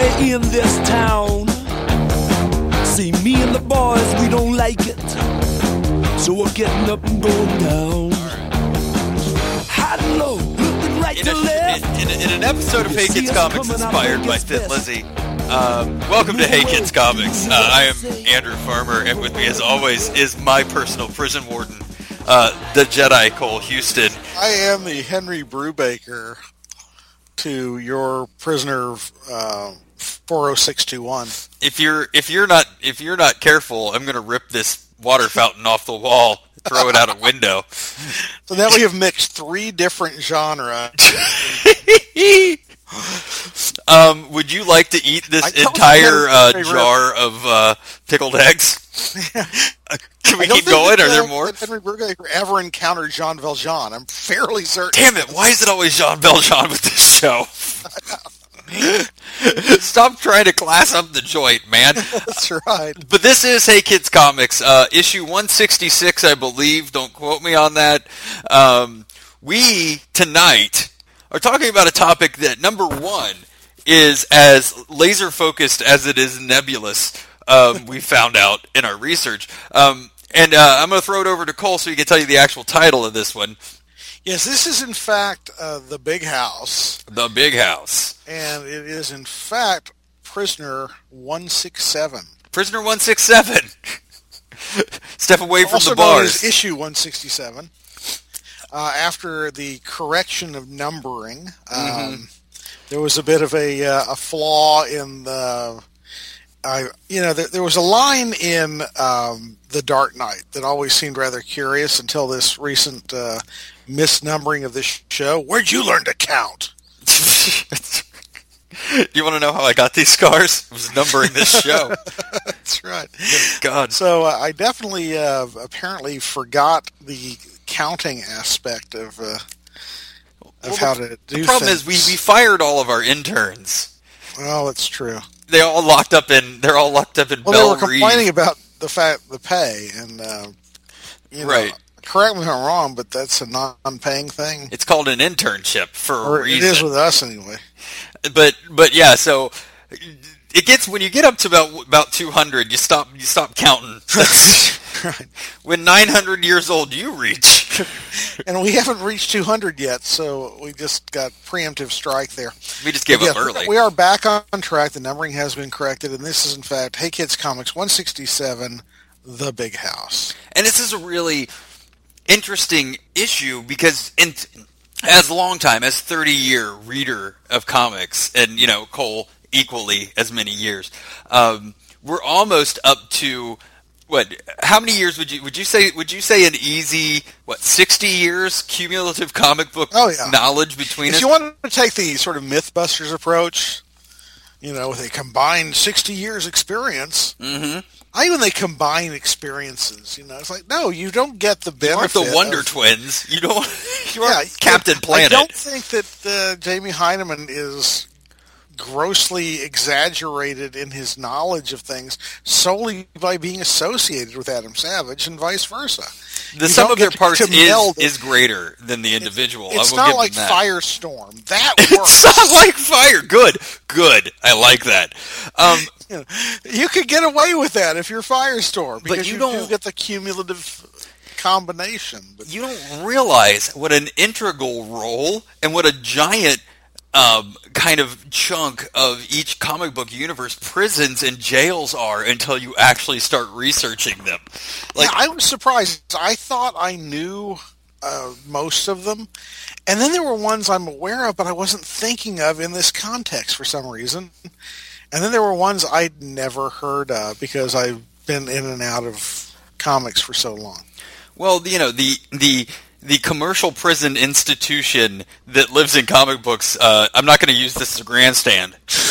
party in this town. See, me and the boys, we don't like it, so we're getting up and going down. High and low, looking right to left. In an episode of Hey Kids Comics inspired by Thin Lizzy, welcome to Hey Kids Comics. I am Andrew Farmer, and with me as always is my personal prison warden, the Jedi Cole Houston. I am the Henry Brubaker to your prisoner 40621. If you're not careful, I'm going to rip this water fountain off the wall, throw it out a window. So now we have mixed three different genres. Would you like to eat this entire jar of pickled eggs? Can we keep going? Are there more? Henry Brubaker ever encountered Jean Valjean? I'm fairly certain. Damn it! Why is it always Jean Valjean with this show? Stop trying to class up the joint, man. That's right. But this is Hey Kids Comics, issue 166, I believe. Don't quote me on that. We, tonight, are talking about a topic that, number one, is as laser-focused as it is nebulous, we found out in our research. And I'm going to throw it over to Cole so he can tell you the actual title of this one. Yes, this is in fact The Big House. The Big House. And it is in fact Prisoner 167. Prisoner 167. Step away from also the bars. Known as issue 167. After the correction of numbering, there was a bit of a flaw in the... there was a line in The Dark Knight that always seemed rather curious until this recent misnumbering of this show. Where'd you learn to count? You want to know how I got these scars? I was numbering this show. That's right. God. So I definitely apparently forgot the counting aspect of how to do things. The problem is we fired all of our interns. Well, that's true. They're all locked up in Belle Reve. They were complaining about the pay, and right. Correct me if I'm wrong, but that's a non-paying thing. It's called an internship for a reason. It is with us anyway. But yeah, so it gets when you get up to about 200, you stop counting. Right. When 900 years old you reach. And we haven't reached 200 yet, so we just got preemptive strike there. We just gave up early. We are back on track. The numbering has been corrected, and this is, in fact, Hey Kids Comics 167, The Big House. And this is a really interesting issue because as a long time, as 30-year reader of comics, and, Cole, equally as many years, we're almost up to... What? How many years would you say an easy 60 years cumulative comic book knowledge between us? If you want to take the sort of MythBusters approach, with a combined 60 years experience, even they combine experiences. It's like, no, you don't get the benefit. You aren't the Wonder Twins. You don't. You are Captain Planet. I don't think that Jamie Hyneman is grossly exaggerated in his knowledge of things solely by being associated with Adam Savage and vice versa. The sum of their parts is greater than the individual. It's not like Firestorm. That works. It's not like Fire. Good. I like that. You could get away with that if you're Firestorm, because but you do get the cumulative combination. But you don't realize what an integral role and what a giant kind of chunk of each comic book universe prisons and jails are until you actually start researching them. I was surprised. I thought I knew most of them, and then there were ones I'm aware of but I wasn't thinking of in this context for some reason. And then there were ones I'd never heard of because I've been in and out of comics for so long. Well, the commercial prison institution that lives in comic books, I'm not going to use this as a grandstand.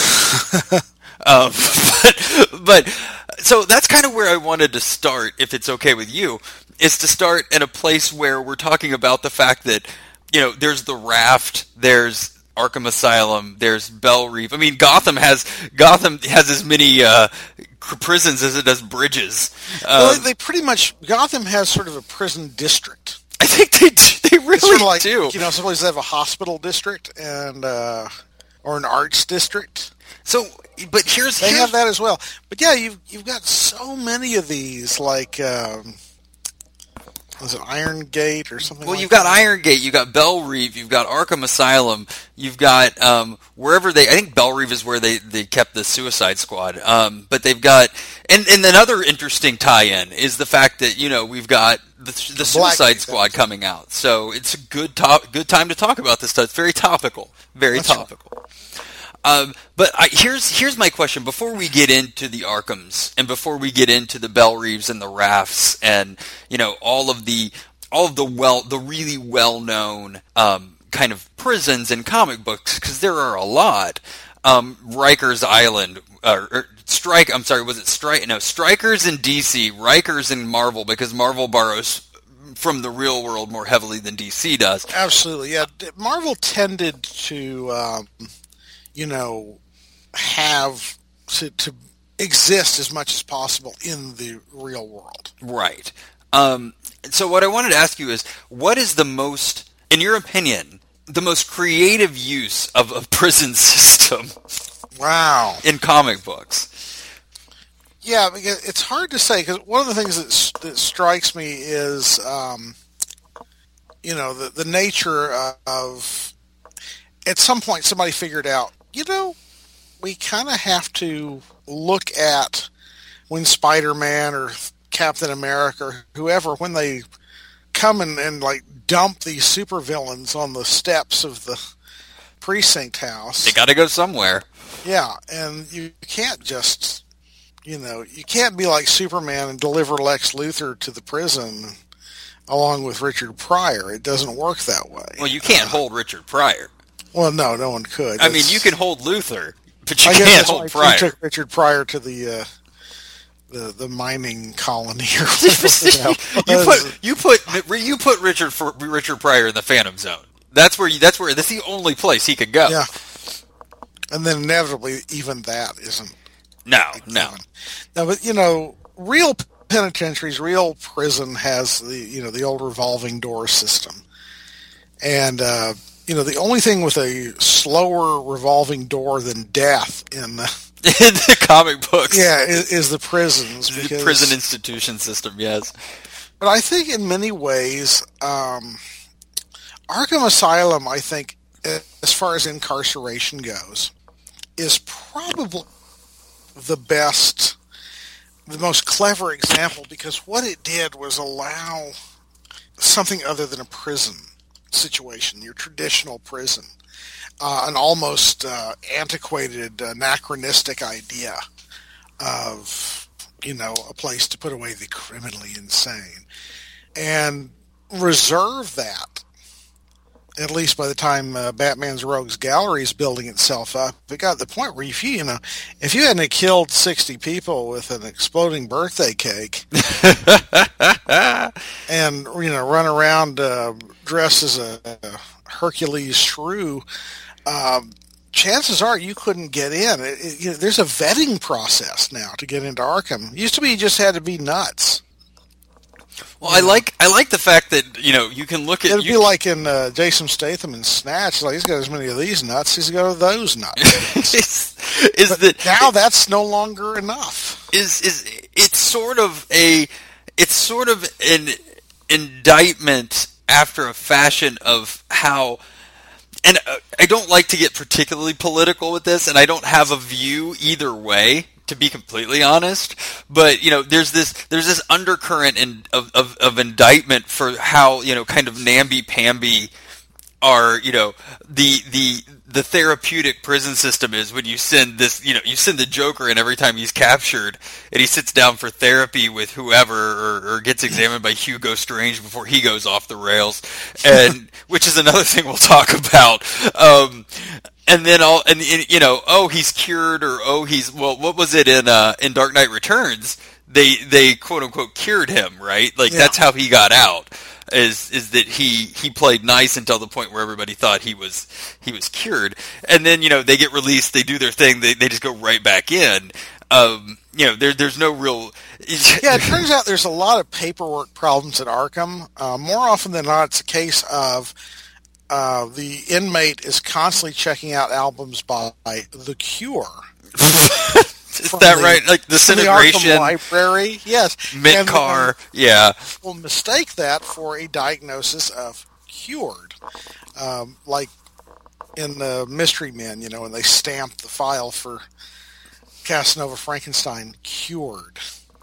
But so that's kind of where I wanted to start, if it's okay with you, is to start in a place where we're talking about the fact that, there's the Raft, there's Arkham Asylum, there's Belle Reve. I mean, Gotham has as many prisons as it does bridges. They pretty much, Gotham has sort of a prison district. I think they really sort of like, do. Some places have a hospital district and or an arts district. So, but They have that as well. But yeah, you've got so many of these, like was it Iron Gate or something? Well, like you've got that? Iron Gate, you've got Bell Reeve, you've got Arkham Asylum, you've got wherever I think Bell Reeve is where they kept the Suicide Squad. But they've got, and another interesting tie-in is the fact that we've got the Suicide Squad coming out. So it's a good time to talk about this stuff. It's very topical, That's topical. But here's my question. Before we get into the Arkhams and before we get into the Bell Reeves and the Rafts and all of the really well known kind of prisons in comic books, because there are a lot. Rikers Island Strike. I'm sorry, was it Strike? No, Strikers in DC, Rikers in Marvel, because Marvel borrows from the real world more heavily than DC does. Absolutely, yeah. Marvel tended to have to exist as much as possible in the real world. Right. So what I wanted to ask you is, what is the most, in your opinion, the most creative use of a prison system? Wow. In comic books? Yeah, because it's hard to say, because one of the things that strikes me is, the nature of, at some point somebody figured out, we kind of have to look at when Spider-Man or Captain America or whoever, when they come and like dump these supervillains on the steps of the precinct house. They got to go somewhere. Yeah, and you can't just, you can't be like Superman and deliver Lex Luthor to the prison along with Richard Pryor. It doesn't work that way. Well, you can't hold Richard Pryor. Well, no one could. I mean, you can hold Luthor, but you can't hold Pryor. You took Richard Pryor to the mining colony or whatever. you put Richard Pryor in the Phantom Zone. That's the only place he could go. Yeah. And then inevitably, even that isn't. No. No, but real penitentiaries, real prison has the old revolving door system, and the only thing with a slower revolving door than death in the comic books, is the prisons, the prison institution system. Yes, but I think in many ways, Arkham Asylum, I think, as far as incarceration goes, is probably the most clever example, because what it did was allow something other than a prison situation, your traditional prison, an almost antiquated, anachronistic idea of, a place to put away the criminally insane, and reserve that. At least by the time Batman's Rogues Gallery is building itself up, it got to the point where if you hadn't killed 60 people with an exploding birthday cake and run around dressed as a Hercules shrew, chances are you couldn't get in. There's a vetting process now to get into Arkham. It used to be you just had to be nuts. Well, I like the fact that you can look at. It'd be like in Jason Statham in Snatch. Like, he's got as many of these nuts, he's got those nuts. Now that's no longer enough. It's sort of an indictment after a fashion of how. And I don't like to get particularly political with this, and I don't have a view either way, to be completely honest. But there's this undercurrent of indictment for how kind of namby-pamby are the therapeutic prison system is when you send you send the Joker in every time he's captured, and he sits down for therapy with whoever or gets examined by Hugo Strange before he goes off the rails, and which is another thing we'll talk about. And then he's cured, or what was it in Dark Knight Returns? They quote unquote cured him, right? Like that's how he got out. Is that he played nice until the point where everybody thought he was cured, and then they get released, they do their thing, they just go right back in. There's no real. It turns out there's a lot of paperwork problems at Arkham. More often than not, it's a case of the inmate is constantly checking out albums by The Cure. Is that right? Like disintegration, the Arkham Library, yes. Midcar, yeah. Will mistake that for a diagnosis of cured, like in the Mystery Men, when they stamp the file for Casanova Frankenstein, cured.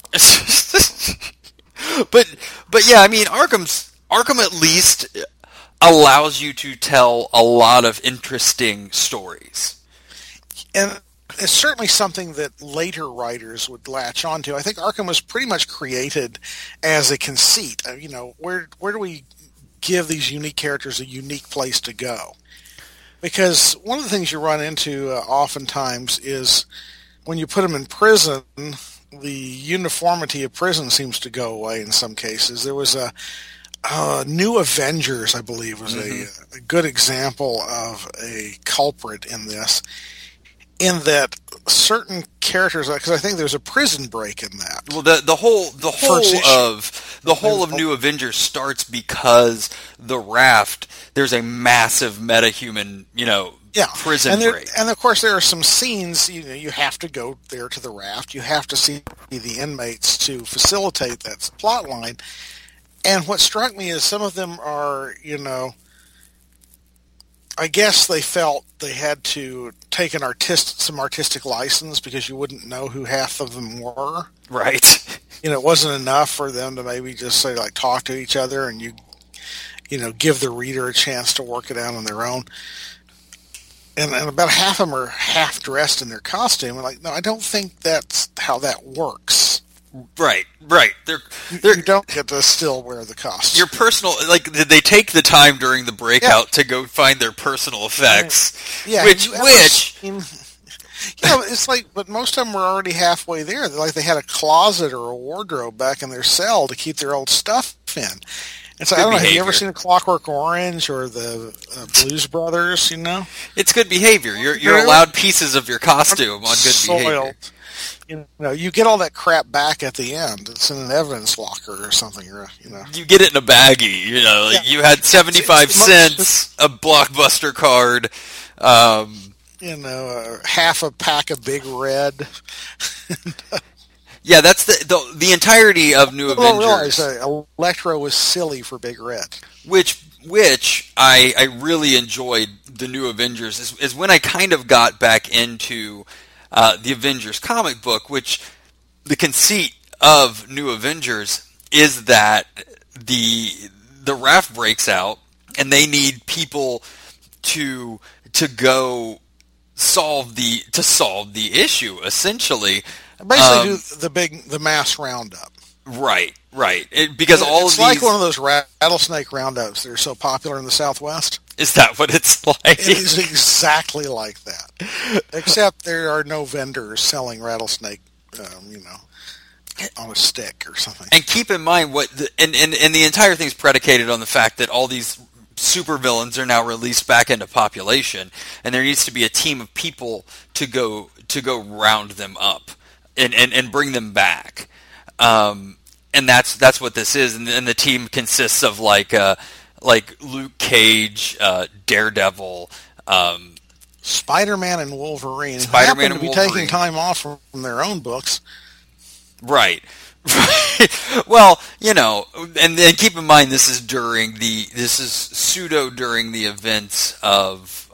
but yeah, I mean, Arkham at least allows you to tell a lot of interesting stories. And it's certainly something that later writers would latch onto. I think Arkham was pretty much created as a conceit. Where do we give these unique characters a unique place to go? Because one of the things you run into oftentimes is when you put them in prison, the uniformity of prison seems to go away in some cases. There was a New Avengers, I believe, was a good example of a culprit in this. In that certain characters, because I think there's a prison break in that. Well, the whole of New Avengers starts because the Raft. There's a massive metahuman, prison break, and of course there are some scenes. You have to go there to the Raft. You have to see the inmates to facilitate that plot line. And what struck me is some of them are, I guess they felt they had to take some artistic license because you wouldn't know who half of them were. Right. It wasn't enough for them to maybe just say, like, talk to each other and give the reader a chance to work it out on their own. And about half of them are half dressed in their costume. And no, I don't think that's how that works. Right. You don't get to still wear the costume. Your personal, they take the time during the breakout to go find their personal effects. Yeah, it's but most of them were already halfway there. They had a closet or a wardrobe back in their cell to keep their old stuff in. And so, I don't know, have you ever seen A Clockwork Orange or the Blues Brothers, It's good behavior. You're allowed pieces of your costume on good behavior. You get all that crap back at the end. It's in an evidence locker or something. You get it in a baggie. You had 75 cents, a Blockbuster card. Half a pack of Big Red. Yeah, that's the entirety of New Avengers. Electro was silly for Big Red. Which I really enjoyed the New Avengers is when I kind of got back into the Avengers comic book, which the conceit of New Avengers is that the Raft breaks out and they need people to go solve the issue, essentially. Basically, do the mass roundup. Right. Because it's like one of those rattlesnake roundups that are so popular in the Southwest. Is that what it's like? It is exactly like that, except there are no vendors selling rattlesnake, on a stick or something. And keep in mind and the entire thing's predicated on the fact that all these supervillains are now released back into population, and there needs to be a team of people to go round them up and bring them back. And that's what this is, and the team consists of like Luke Cage, Daredevil, Spider-Man, and Wolverine. Spider-Man and Wolverine taking time off from their own books. Right. Well, and then keep in mind this is pseudo during the events of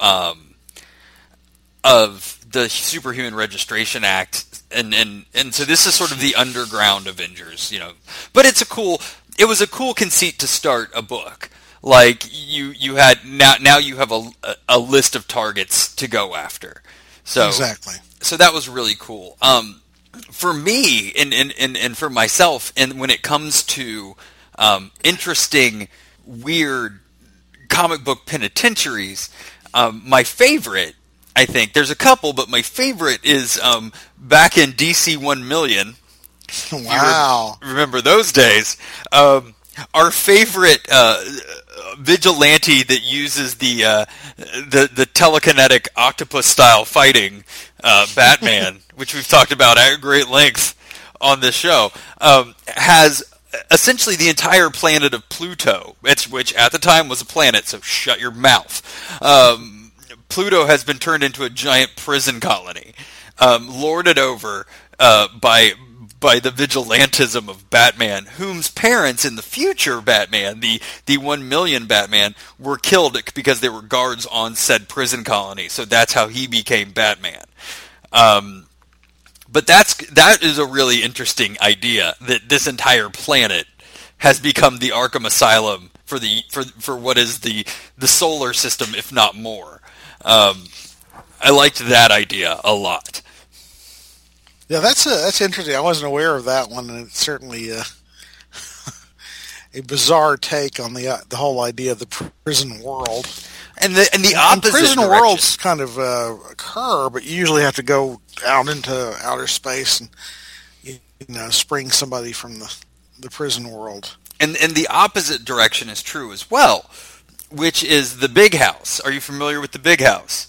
the Superhuman Registration Act, and so this is sort of the underground Avengers, But it was a cool conceit to start a book. Like you had now you have a list of targets to go after. So exactly. So that was really cool. For me and for myself, and when it comes to interesting, weird comic book penitentiaries, my favorite, I think, there's a couple, but my favorite is back in DC 1 Million. Wow. Remember those days? Our favorite vigilante that uses the telekinetic octopus-style fighting, Batman, which we've talked about at great length on this show, has essentially the entire planet of Pluto, which at the time was a planet, so shut your mouth. Pluto has been turned into a giant prison colony. lorded over by the vigilantism of Batman, whose parents in the future Batman, the 1 million Batman, were killed because they were guards on said prison colony. So that's how he became Batman. But that is a really interesting idea, that this entire planet has become the Arkham Asylum for what is the solar system, if not more. I liked that idea a lot. Yeah, that's interesting. I wasn't aware of that one, and it's certainly a bizarre take on the whole idea of the prison world. And the opposite prison direction. worlds kind of occur, but you usually have to go out into outer space and spring somebody from the prison world. And the opposite direction is true as well, which is the Big House. Are you familiar with the Big House?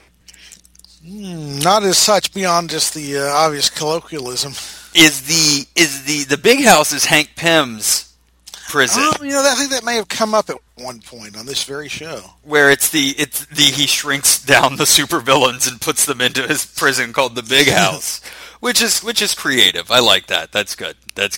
Not as such, beyond just the obvious colloquialism. Is the Big House is Hank Pym's prison? Oh, I think that may have come up at one point on this very show, where he shrinks down the supervillains and puts them into his prison called the Big House, which is creative. I like that. That's good.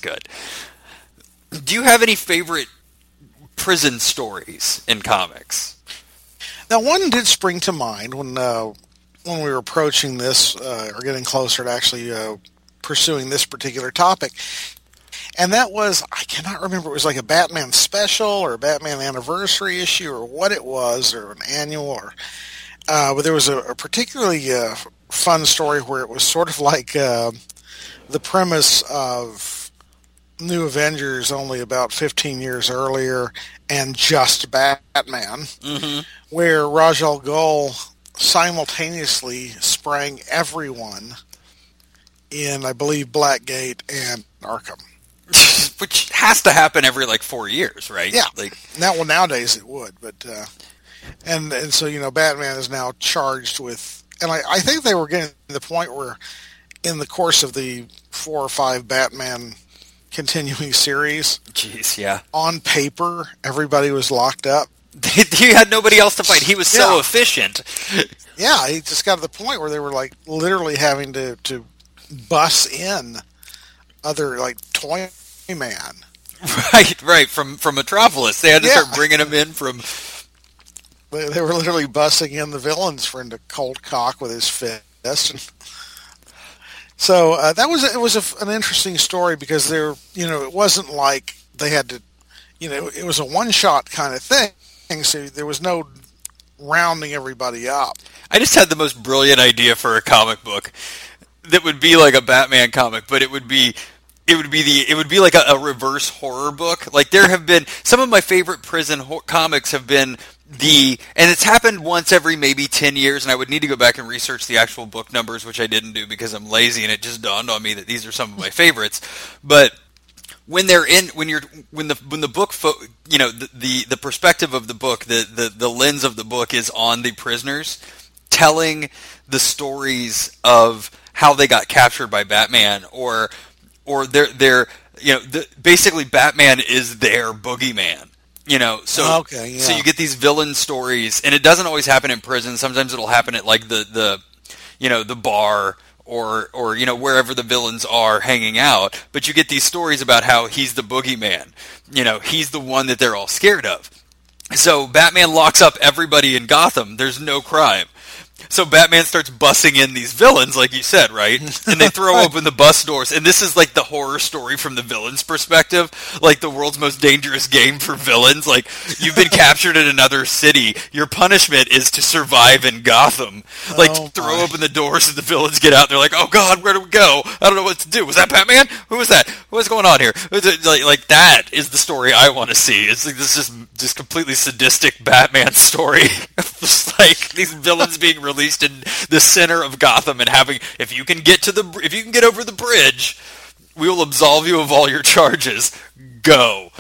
Do you have any favorite prison stories in comics? Now, one did spring to mind when we were approaching this, or getting closer to actually pursuing this particular topic. And that was, I cannot remember, it was like a Batman special or a Batman anniversary issue or what it was, or an annual, but there was a particularly fun story where it was sort of like the premise of New Avengers only about 15 years earlier and Just Batman, where Ra's al Ghul simultaneously sprang everyone in, I believe, Blackgate and Arkham. Which has to happen every 4 years, right? Yeah. Nowadays it would, but and so Batman is now charged with, and I think they were getting to the point where, in the course of the 4 or 5 Batman continuing series, jeez, yeah, on paper everybody was locked up. He had nobody else to fight. He was so efficient. Yeah, he just got to the point where they were literally having to bus in other Toy Man. Right. From Metropolis, they had to start bringing him in from. They were literally bussing in the villains for him to cold cock with his fist. So it was an interesting story because it wasn't like they had to, it was a one shot kind of thing. So there was no rounding everybody up. I just had the most brilliant idea for a comic book that would be like a Batman comic, but it would be like a reverse horror book. Like, there have been some of my favorite prison comics have been and it's happened once every maybe 10 years, and I would need to go back and research the actual book numbers, which I didn't do because I'm lazy, and it just dawned on me that these are some of my favorites. But when the book, the perspective of the book, the lens of the book is on the prisoners, telling the stories of how they got captured by Batman, or they're basically Batman is their boogeyman. So you get these villain stories, and it doesn't always happen in prison. Sometimes it'll happen at the bar or wherever the villains are hanging out. But you get these stories about how he's the boogeyman. He's the one that they're all scared of. So Batman locks up everybody in Gotham. There's no crime. So Batman starts bussing in these villains, like you said, right? And they throw open the bus doors. And this is like the horror story from the villain's perspective, like the world's most dangerous game for villains. Like, you've been captured in another city. Your punishment is to survive in Gotham. Throw open the doors and the villains get out. They're like, oh God, where do we go? I don't know what to do. Was that Batman? Who was that? What's going on here? Like that is the story I want to see. It's like this is just completely sadistic Batman story. Just like these villains being released in the center of Gotham and if you can get over the bridge, we will absolve you of all your charges. Go.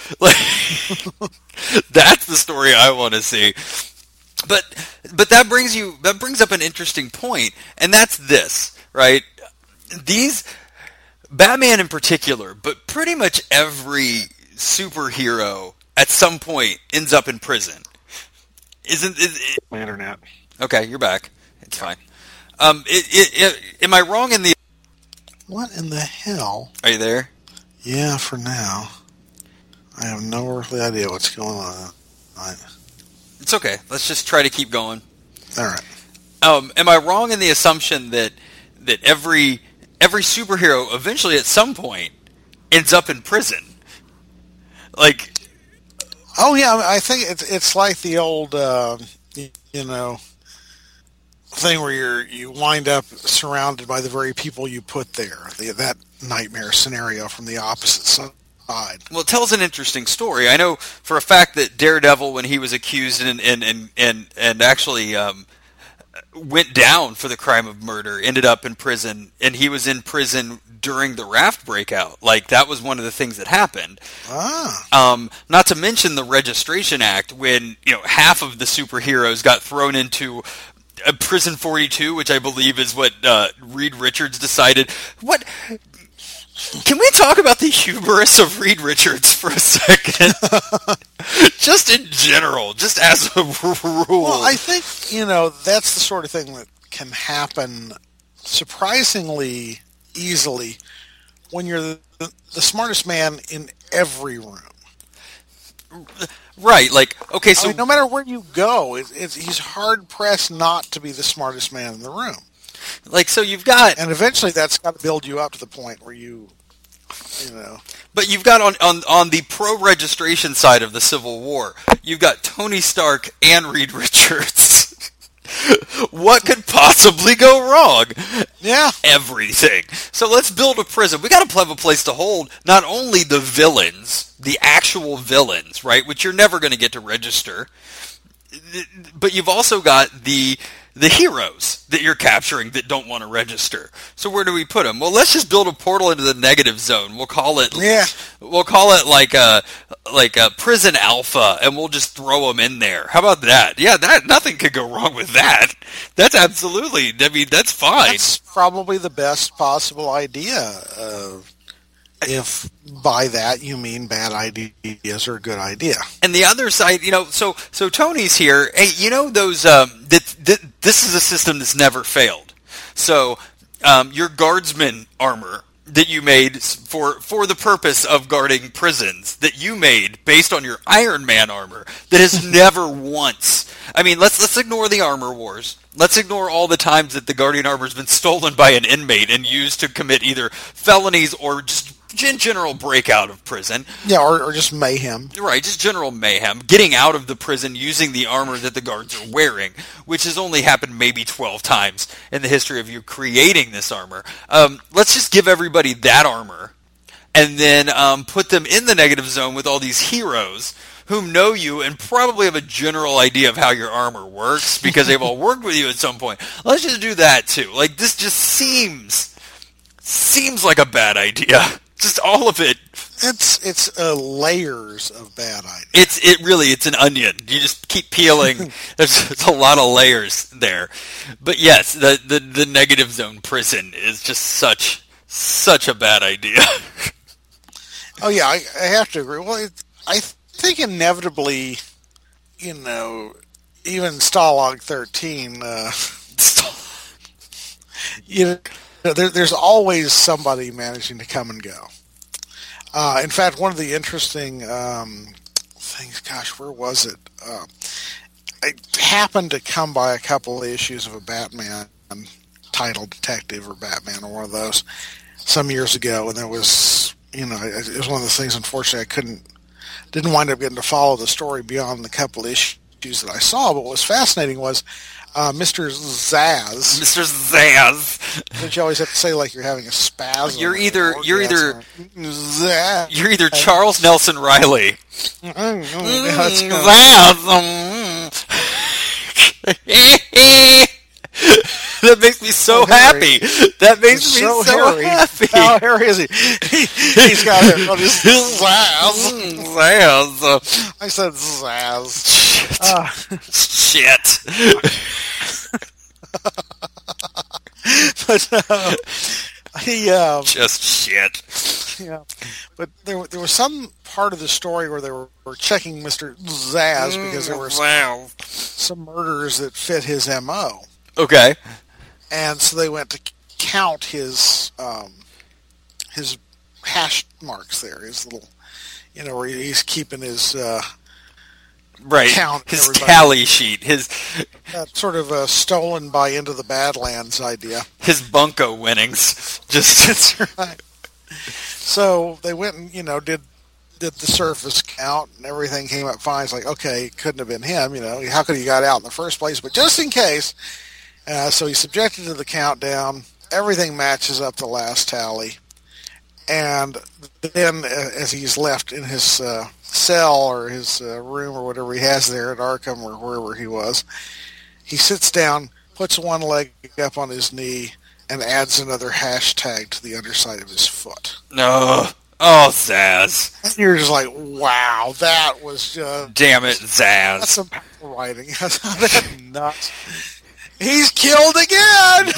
That's the story I want to see. But that brings up an interesting point, and that's this, right? These Batman in particular, but pretty much every superhero at some point ends up in prison. Isn't it? My internet. Okay, you're back. It's fine. Am I wrong in the... What in the hell? Are you there? Yeah, for now. I have no earthly idea what's going on. It's okay. Let's just try to keep going. All right. Am I wrong in the assumption that every superhero eventually at some point ends up in prison? Like... Oh yeah, I think it's like the old, thing where you wind up surrounded by the very people you put there. That nightmare scenario from the opposite side. Well, it tells an interesting story. I know for a fact that Daredevil, when he was accused and actually went down for the crime of murder, ended up in prison, and he was in prison during the Raft breakout. Like, that was one of the things that happened. Not to mention the Registration Act, when half of the superheroes got thrown into Prison 42, which I believe is what Reed Richards decided. What? Can we talk about the hubris of Reed Richards for a second? Just in general, just as a rule. Well, I think, that's the sort of thing that can happen surprisingly easily when you're the smartest man in every room. Right, like, okay, so... no matter where you go, he's hard-pressed not to be the smartest man in the room. Like, so you've got... And eventually that's got to build you up to the point where you But you've got on the pro-registration side of the Civil War, you've got Tony Stark and Reed Richards. What could possibly go wrong? Yeah. Everything. So let's build a prison. We got to have a place to hold not only the villains, the actual villains, right, which you're never going to get to register, but you've also got the heroes that you're capturing that don't want to register. So where do we put them? Well, let's just build a portal into the negative zone. We'll call it like a Prison Alpha, and we'll just throw them in there. How about that? Yeah, nothing could go wrong with that. That's absolutely. I mean, that's fine. That's probably the best possible idea. If by that you mean bad ideas are a good idea. And the other side, so Tony's here. Hey, those this is a system that's never failed. So your guardsman armor that you made for the purpose of guarding prisons, that you made based on your Iron Man armor, that has never once. I mean, let's ignore the armor wars. Let's ignore all the times that the Guardian armor has been stolen by an inmate and used to commit either felonies or just general breakout of prison. Yeah, or just mayhem. Right, just general mayhem. Getting out of the prison using the armor that the guards are wearing, which has only happened maybe 12 times in the history of you creating this armor. Let's just give everybody that armor, and then put them in the negative zone with all these heroes whom know you and probably have a general idea of how your armor works because they've all worked with you at some point. Let's just do that too. Like, this just seems like a bad idea. Just all of it. It's layers of bad ideas. It's an onion. You just keep peeling. There's a lot of layers there. But yes, the negative zone prison is just such a bad idea. Oh yeah, I have to agree. Well, I think inevitably, even Stalag 13, there's always somebody managing to come and go. In fact, one of the interesting things, gosh, where was it? I happened to come by a couple of issues of a Batman title, Detective or Batman or one of those some years ago, and there was, it was one of the things, unfortunately, didn't wind up getting to follow the story beyond the couple issues that I saw, but what was fascinating was Mr. Zsasz. Mr. Zsasz. Which you always have to say like you're having a spasm. You're either Zsasz. You're either Charles Nelson Riley. That makes me so happy. That makes me so happy. How hairy is he? He's got it on his Zsasz. Zsasz. I said Zsasz. Shit. But he just shit. Yeah, but there was some part of the story where they were checking Mr. Zsasz because there were some murders that fit his MO. Okay. and so they went to count his hash marks there, his little, where he's keeping his right, count. His tally sheet, that sort of stolen by Into the Badlands idea. His bunco winnings. Just That's right. So they went and did the surface count, and everything came up fine. It's like, okay, it couldn't have been him. How could he got out in the first place? But just in case, so he's subjected to the countdown. Everything matches up the last tally, and then as he's left in his cell or his room or whatever he has there at Arkham or wherever he was, he sits down, puts one leg up on his knee, and adds another hashtag to the underside of his foot. No. Oh, Zsasz. And you're just like, wow, that was just... Damn it, Zsasz. That's some power writing. That's nuts. He's killed again!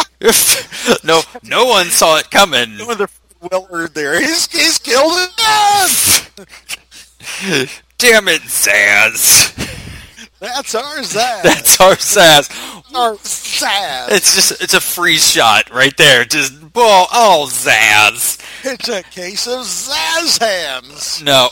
No one saw it coming. Another Willard there. He's killed again! Damn it, Zsasz. That's our Zsasz. That's our Zsasz. Our Zsasz. It's a freeze shot right there. Just, Zsasz. It's a case of Zsasz hands. No,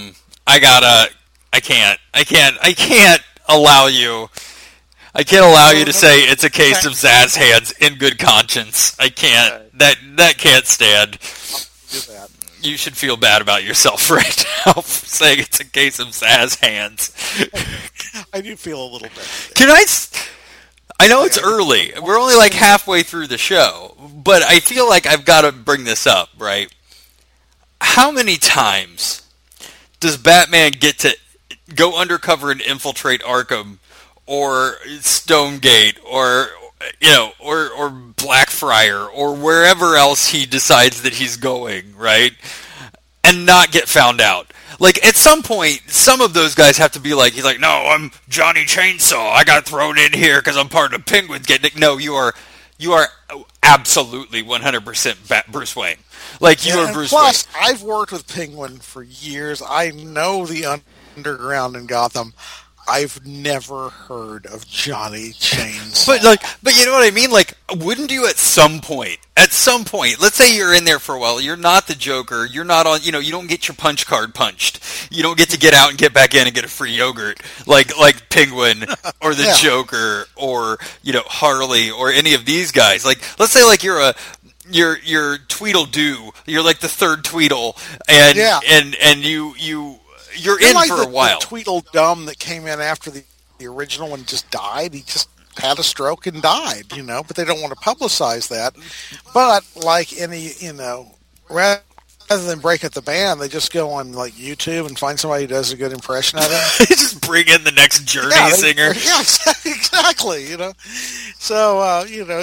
I can't allow you. I can't allow you to say it's a case of Zsasz hands in good conscience. I can't. That can't stand. Do that. You should feel bad about yourself right now for saying it's a case of Zsasz hands. I do feel a little bit. I know it's early. We're only like halfway through the show, but I feel like I've got to bring this up, right? How many times does Batman get to go undercover and infiltrate Arkham or Stonegate or Blackfriar or wherever else he decides that he's going, right? And not get found out? Like, at some point, some of those guys have to be like, he's like, no, I'm Johnny Chainsaw. I got thrown in here because I'm part of Penguin's getting it. No, you are absolutely 100% Bruce Wayne. Like, you are Bruce Wayne. Plus, I've worked with Penguin for years. I know the underground in Gotham. I've never heard of Johnny Chainsaw. But you know what I mean? Like, wouldn't you at some point, let's say you're in there for a while, you're not the Joker, you're not on, you don't get your punch card punched. You don't get to get out and get back in and get a free yogurt like Penguin or the Yeah. Joker or, Harley or any of these guys. Like, let's say like you're Tweedledoo, you're like the third Tweedle and you're in like for a while. The Tweedledum that came in after the original one just died. He just had a stroke and died, but they don't want to publicize that. But like any, rather than break up the band, they just go on like YouTube and find somebody who does a good impression of him. Just bring in the next Journey singer. Yeah, exactly. So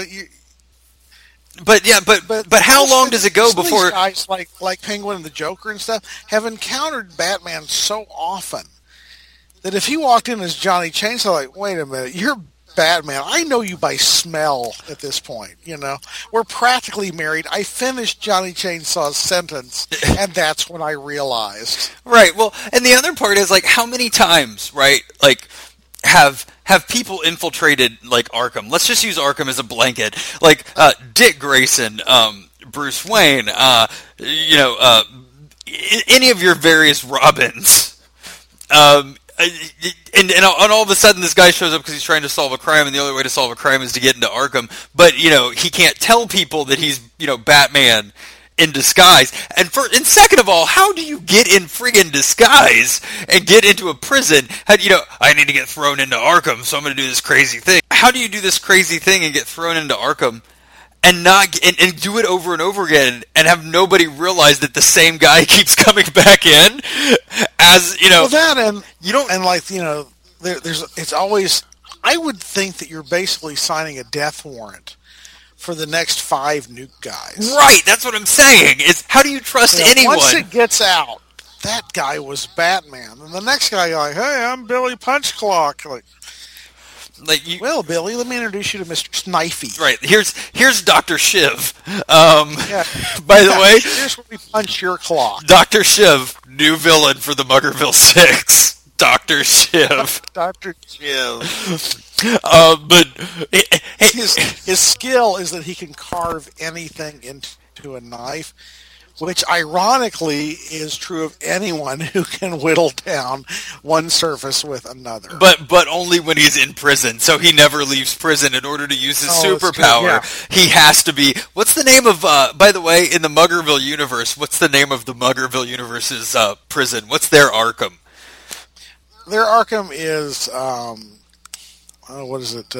But how long does it go some of before these guys like Penguin and the Joker and stuff have encountered Batman so often that if he walked in as Johnny Chainsaw, like, wait a minute, you're Batman. I know you by smell at this point. We're practically married. I finished Johnny Chainsaw's sentence, and that's when I realized. Right. Well, and the other part is like how many times, right? Like have people infiltrated like Arkham? Let's just use Arkham as a blanket. Like Dick Grayson, Bruce Wayne, any of your various Robins. And all of a sudden this guy shows up because he's trying to solve a crime, and the only way to solve a crime is to get into Arkham. But he can't tell people that he's Batman in disguise. And second of all, how do you get in friggin' disguise and get into a prison? I need to get thrown into Arkham, so I'm going to do this crazy thing. How do you do this crazy thing and get thrown into Arkham and not and do it over and over again and have nobody realize that the same guy keeps coming back in? As Well, that and you don't, and like it's always. I would think that you're basically signing a death warrant for the next 5 nuke guys. Right, that's what I'm saying. Is how do you trust anyone? Once it gets out, that guy was Batman, and the next guy like, hey, I'm Billy Punchclock. Well, Billy, let me introduce you to Mr. Snifey. Right, here's Dr. Shiv. By the way, here's where we punch your clock. Dr. Shiv, new villain for the Muggerville 6. Dr. Shiv. Dr. Shiv. But His skill is that he can carve anything into a knife, which ironically is true of anyone who can whittle down one surface with another. But only when he's in prison, so he never leaves prison. In order to use his superpower, he has to be... What's the name of... by the way, in the Muggerville universe, what's the name of the Muggerville universe's prison? What's their Arkham? Their Arkham is... what is it?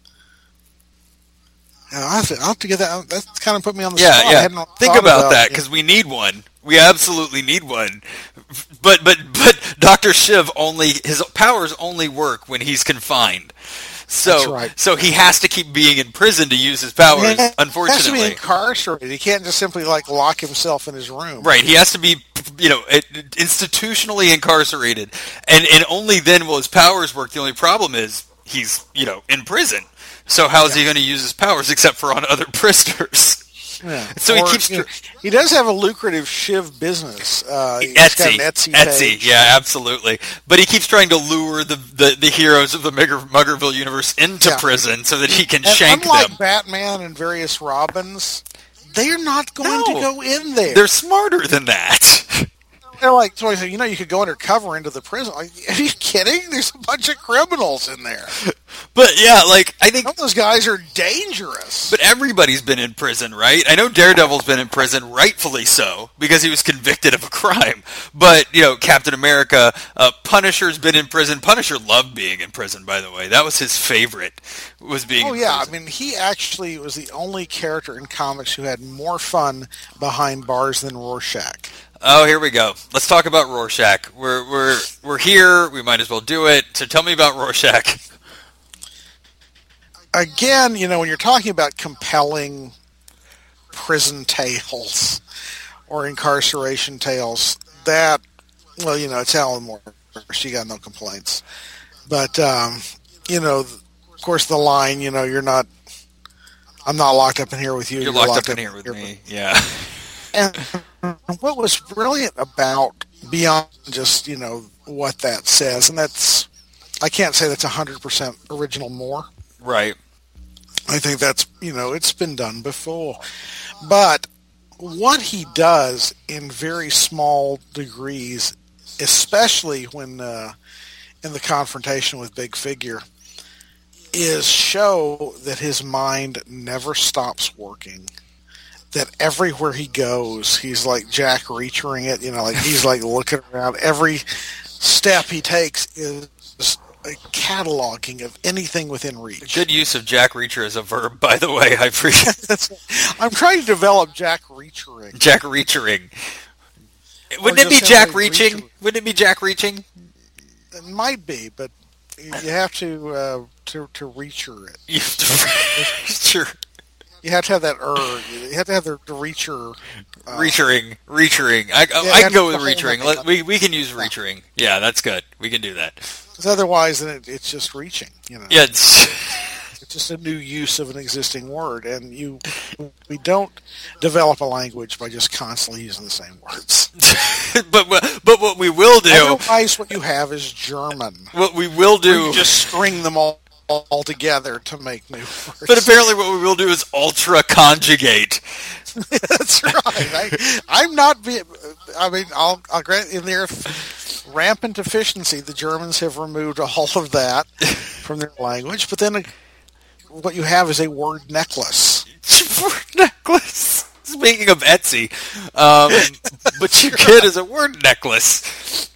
I'll have to get that. That's kind of put me on the spot. Yeah. Think about that, because we need one. We absolutely need one. But Dr. Shiv his powers only work when he's confined. So, that's right. So he has to keep being in prison to use his powers, unfortunately. He has to be incarcerated. He can't just simply, lock himself in his room. Right. He has to be, institutionally incarcerated. And only then will his powers work. The only problem is he's, in prison. So how is he going to use his powers except for on other prisoners? Yeah. So he keeps... he does have a lucrative Shiv business. Etsy. Yeah, absolutely. But he keeps trying to lure the heroes of the Muggerville universe into prison so that he can shank them. Unlike Batman and various Robins, they're not going to go in there. They're smarter than that. They're like, so you could go undercover into the prison. Like, are you kidding? There's a bunch of criminals in there. But yeah, I think some of those guys are dangerous. But everybody's been in prison, right? I know Daredevil's been in prison, rightfully so, because he was convicted of a crime. But Captain America, Punisher's been in prison. Punisher loved being in prison, by the way. That was his favorite. Was being. Oh yeah, I mean, he actually was the only character in comics who had more fun behind bars than Rorschach. Oh, here we go. Let's talk about Rorschach. We're here. We might as well do it. So tell me about Rorschach. Again, when you're talking about compelling prison tales or incarceration tales, that, it's Alan Moore. She got no complaints. But, of course, the line, I'm not locked up in here with you. You're locked up in here with me. Yeah. And what was brilliant about beyond just, what that says, and I can't say that's 100% original Moore. Right. I think that's, it's been done before. But what he does in very small degrees, especially when in the confrontation with Big Figure, is show that his mind never stops working. That everywhere he goes, he's like Jack Reachering it, he's looking around. Every step he takes is a cataloging of anything within reach. Good use of Jack Reacher as a verb, by the way. I appreciate. I'm trying to develop Jack Reachering. Jack Reachering. Wouldn't it be Jack Reaching? Wouldn't it be Jack Reaching? It might be, but you have to Reacher it. You have to sure. You have to have that You have to have the Reacher. Reachering. I can go with Reachering. We can use Reachering. Yeah, that's good. We can do that. Because otherwise, then it's just reaching. Yeah, it's just a new use of an existing word, and we don't develop a language by just constantly using the same words. but what we will do. Otherwise, what you have is German. What we will do. You just string them all together to make new words. But apparently what we will do is ultra conjugate. That's right. I'm not being... I'll grant in their rampant efficiency, the Germans have removed all of that from their language, but then what you have is a word necklace. Word necklace? Speaking of Etsy, but you get is a word necklace.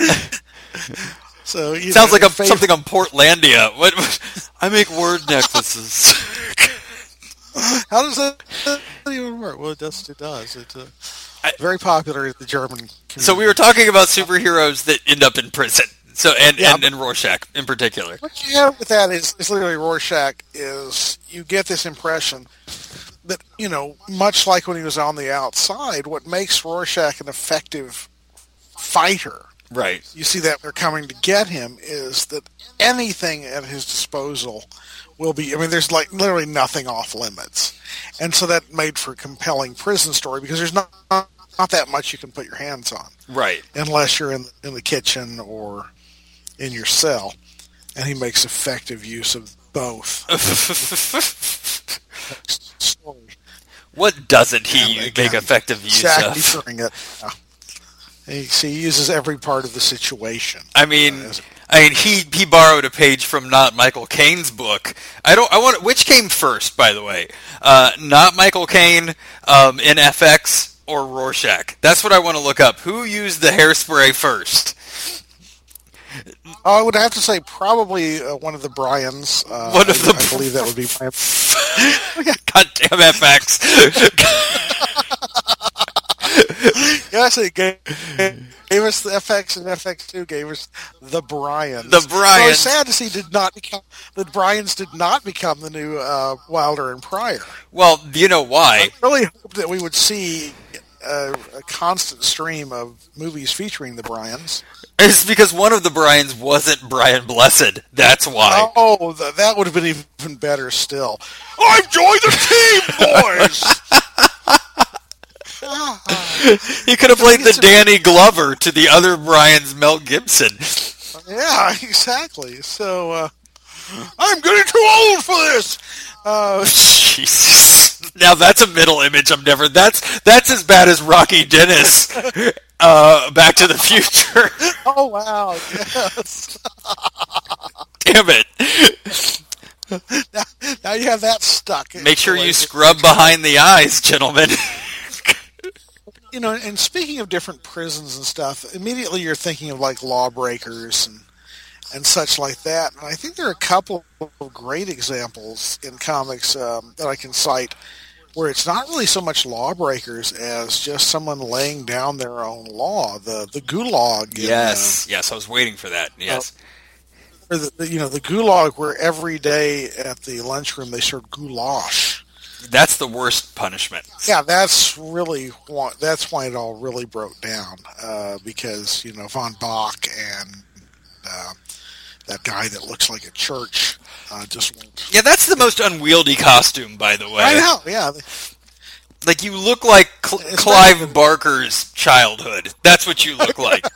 So sounds like something on Portlandia. What? I make word necklaces. How does that even work? Well, it does. It's very popular in the German community. So we were talking about superheroes that end up in prison. So and Rorschach in particular. What you have with that is literally Rorschach is you get this impression that much like when he was on the outside, what makes Rorschach an effective fighter. Right. You see that they're coming to get him is that anything at his disposal will be, there's literally nothing off limits. And so that made for a compelling prison story because there's not that much you can put your hands on. Right. Unless you're in the kitchen or, in your cell, and he makes effective use of both. What doesn't he make effective use of? During it. He uses every part of the situation. I mean, he borrowed a page from Not Michael Caine's book. Which came first, by the way? Not Michael Caine, in FX, or Rorschach? That's what I want to look up. Who used the hairspray first? I would have to say probably one of the Bryans. I believe that would be Brian. Goddamn FX. Yes, it gave us the FX, and FX2 gave us the Bryans. The Bryans. So it's sad to see the Bryans did not become the new Wilder and Pryor. Well, do you know why? I really hope that we would see a constant stream of movies featuring the Bryans. It's because one of the Bryans wasn't Brian Blessed. That's why. Oh, that would have been even better still. I've joined the team, boys! He could have played the Danny Glover to the other Brian's Mel Gibson. Yeah, exactly. So, I'm getting too old for this! Jesus. Now that's a middle image I'm never... That's as bad as Rocky Dennis. Back to the Future. Oh, wow, yes. Damn it. Now you have that stuck. Make sure you scrub behind the eyes, gentlemen. You know, and speaking of different prisons and stuff, immediately you're thinking of, like, Lawbreakers and such like that. And I think there are a couple of great examples in comics that I can cite where it's not really so much lawbreakers as just someone laying down their own law. The Gulag. Yes, I was waiting for that. Yes. Or the Gulag, where every day at the lunchroom they serve goulash. That's the worst punishment. Yeah, that's why it all really broke down, because Von Bach and that guy that looks like a church just went. Yeah, that's the most unwieldy costume, by the way. I know. Yeah, like you look like Clive Barker's childhood. That's what you look like.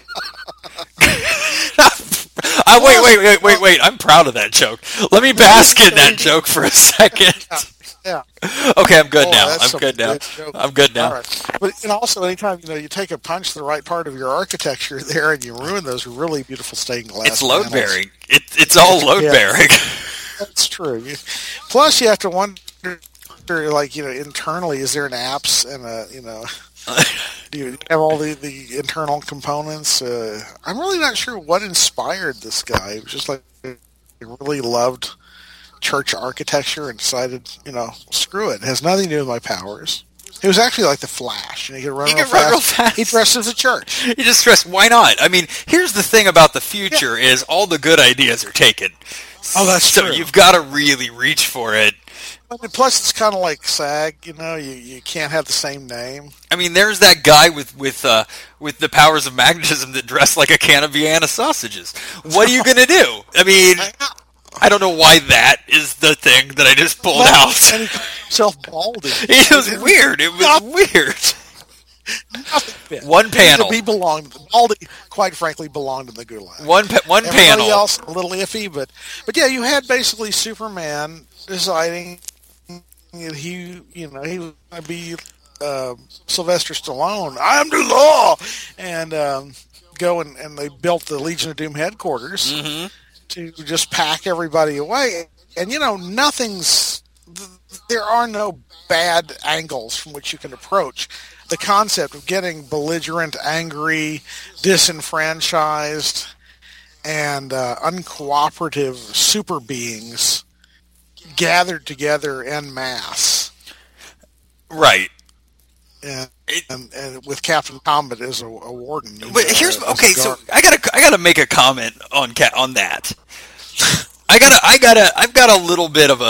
Wait! I'm proud of that joke. Let me bask in that joke for a second. Yeah. Okay, I'm good now. I'm good now. All right. But also, anytime you take a punch to the right part of your architecture there, and you ruin those really beautiful stained glass. It's load bearing. It's all load bearing. That's true. Plus, you have to wonder, internally, is there an apps and do you have all the internal components? I'm really not sure what inspired this guy. It was just like he really loved church architecture and decided, screw it. It has nothing to do with my powers. He was actually like the Flash. He could run real fast. He dressed as a church. He just dressed. Why not? I mean, here's the thing about the future is all the good ideas are taken. Oh, that's true. So you've got to really reach for it. Plus, it's kind of like SAG. You can't have the same name. I mean, there's that guy with the powers of magnetism that dressed like a can of Vienna sausages. What are you going to do? I mean, I don't know why that is the thing that I just pulled out. And he called himself Baldy. It was weird. It was weird. One panel. Baldy, quite frankly, belonged in the Gulag. One panel. Everybody else a little iffy, but yeah, you had basically Superman deciding that he was going to be Sylvester Stallone. I'm the law, and go and they built the Legion of Doom headquarters. Mm-hmm. To just pack everybody away. And, there are no bad angles from which you can approach the concept of getting belligerent, angry, disenfranchised, and uncooperative super beings gathered together en masse. Right. And with Captain Comet as a warden. But so I gotta make a comment on that. I've got a little bit of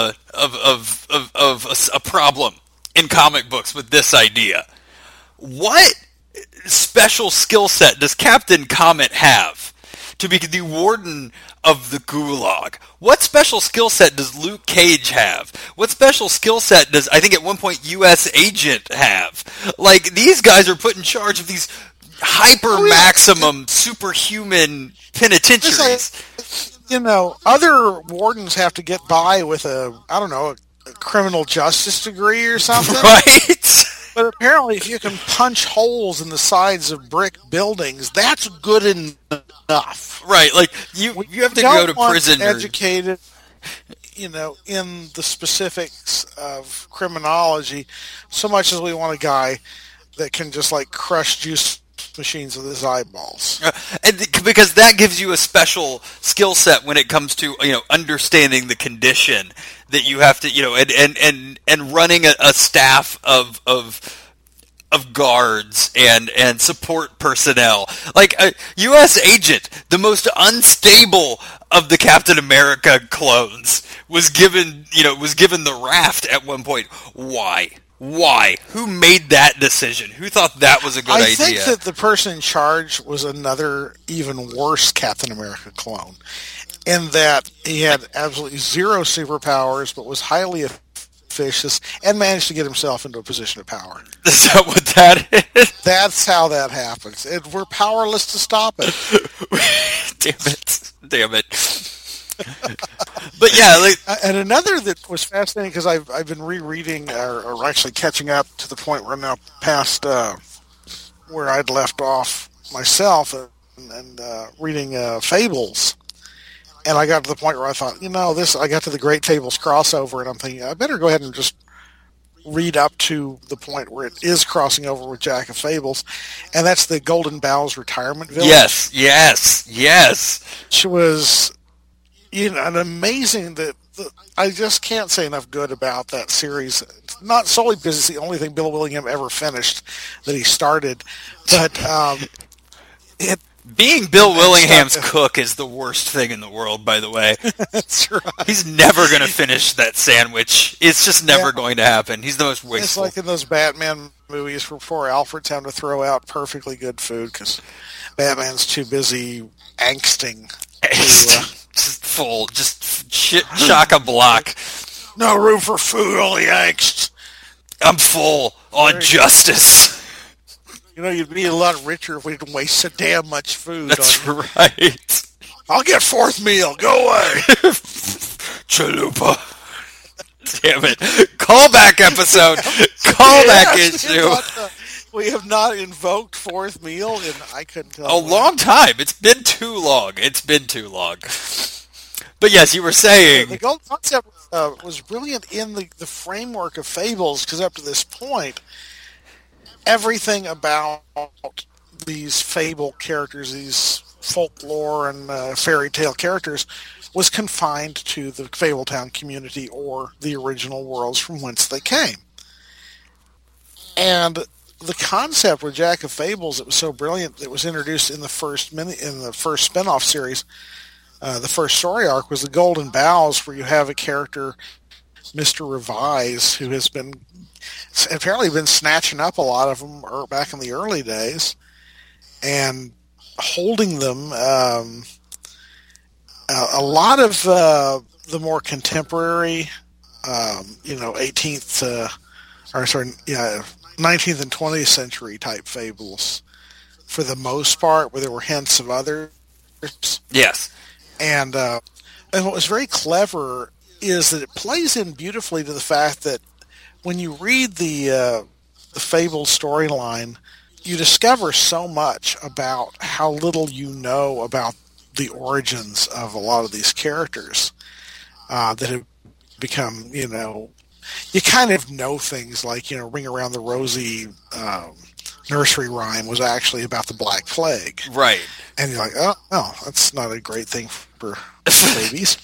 a problem in comic books with this idea. What special skill set does Captain Comet have to be the warden of the Gulag? What special skill set does Luke Cage have? What special skill set does, I think at one point, U.S. Agent have? Like, these guys are put in charge of these hyper maximum superhuman penitentiaries. Other wardens have to get by with a criminal justice degree or something. Right? But apparently if you can punch holes in the sides of brick buildings, that's good enough. Right, like you have to go to prison. Educated, in the specifics of criminology, so much as we want a guy that can just like crush juice machines with his eyeballs. And because that gives you a special skill set when it comes to understanding the condition that you have to and running a staff of guards and support personnel. Like a U.S. agent, the most unstable of the Captain America clones, was given the raft at one point. Why? Who made that decision? Who thought that was a good idea? I think that the person in charge was another even worse Captain America clone, in that he had absolutely zero superpowers, but was highly efficacious and managed to get himself into a position of power. Is that what that is? That's how that happens. We're powerless to stop it. Damn it. But yeah, and another that was fascinating, because I've been rereading or actually catching up to the point where I'm now past where I'd left off myself and reading Fables, and I got to the point where I thought, I got to the Great Fables crossover, and I'm thinking I better go ahead and just read up to the point where it is crossing over with Jack of Fables, and that's the Golden Boughs retirement village. Yes. Which was an amazing I just can't say enough good about that series. Not solely because it's the only thing Bill Willingham ever finished that he started, but being Bill Willingham's cook is the worst thing in the world, by the way. That's right. He's never going to finish that sandwich. It's just never going to happen. He's the most wasteful. It's like in those Batman movies where poor Alfred's having to throw out perfectly good food because Batman's too busy angsting. Just full, just shit, chock-a-block. No room for food, only angst. I'm full on justice. You'd be a lot richer if we didn't waste so damn much food. That's right. I'll get fourth meal. Go away. Chalupa. Damn it. Callback episode. Callback issue. We have not invoked fourth meal in I couldn't tell. A long time. It's been too long. But yes, you were saying the Golden concept was brilliant in the framework of Fables, because up to this point, everything about these fable characters, these folklore and fairy tale characters, was confined to the Fabletown community or the original worlds from whence they came. And the concept with Jack of Fables, it was so brilliant, it was introduced in the first spin-off series. The first story arc was the Golden Boughs, where you have a character, Mr. Revise, who has apparently been snatching up a lot of them back in the early days and holding them. A lot of the more contemporary, 19th and 20th century type fables, for the most part, where there were hints of others. yes. And what was very clever is that it plays in beautifully to the fact that when you read the Fable storyline, you discover so much about how little you know about the origins of a lot of these characters that have become, you kind of know things like, Ring Around the Rosie nursery rhyme was actually about the Black Plague. Right. And you're like, oh, that's not a great thing for babies.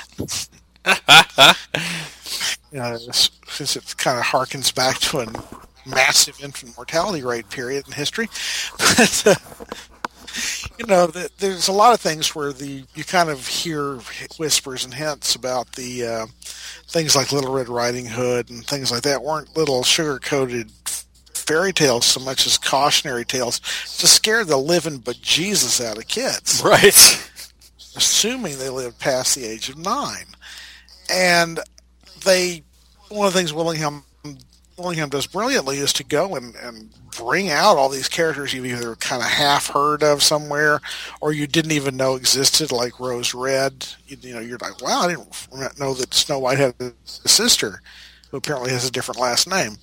Since it kind of harkens back to a massive infant mortality rate period in history. But, there's a lot of things where you kind of hear whispers and hints about the things like Little Red Riding Hood and things like that weren't little sugar-coated fairy tales so much as cautionary tales to scare the living bejesus out of kids. Right. Assuming they lived past the age of 9. And one of the things Willingham Willingham does brilliantly is to go and bring out all these characters you've either kind of half heard of somewhere or you didn't even know existed, like Rose Red. You're like, wow, I didn't know that Snow White had a sister who apparently has a different last name.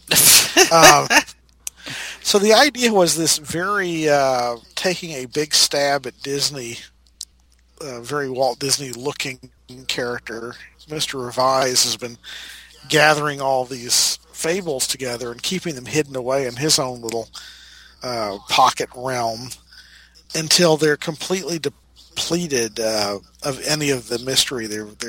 So the idea was this very taking a big stab at Disney, very Walt Disney-looking character. Mr. Revise has been gathering all these fables together and keeping them hidden away in his own little pocket realm until they're completely depleted of any of the mystery.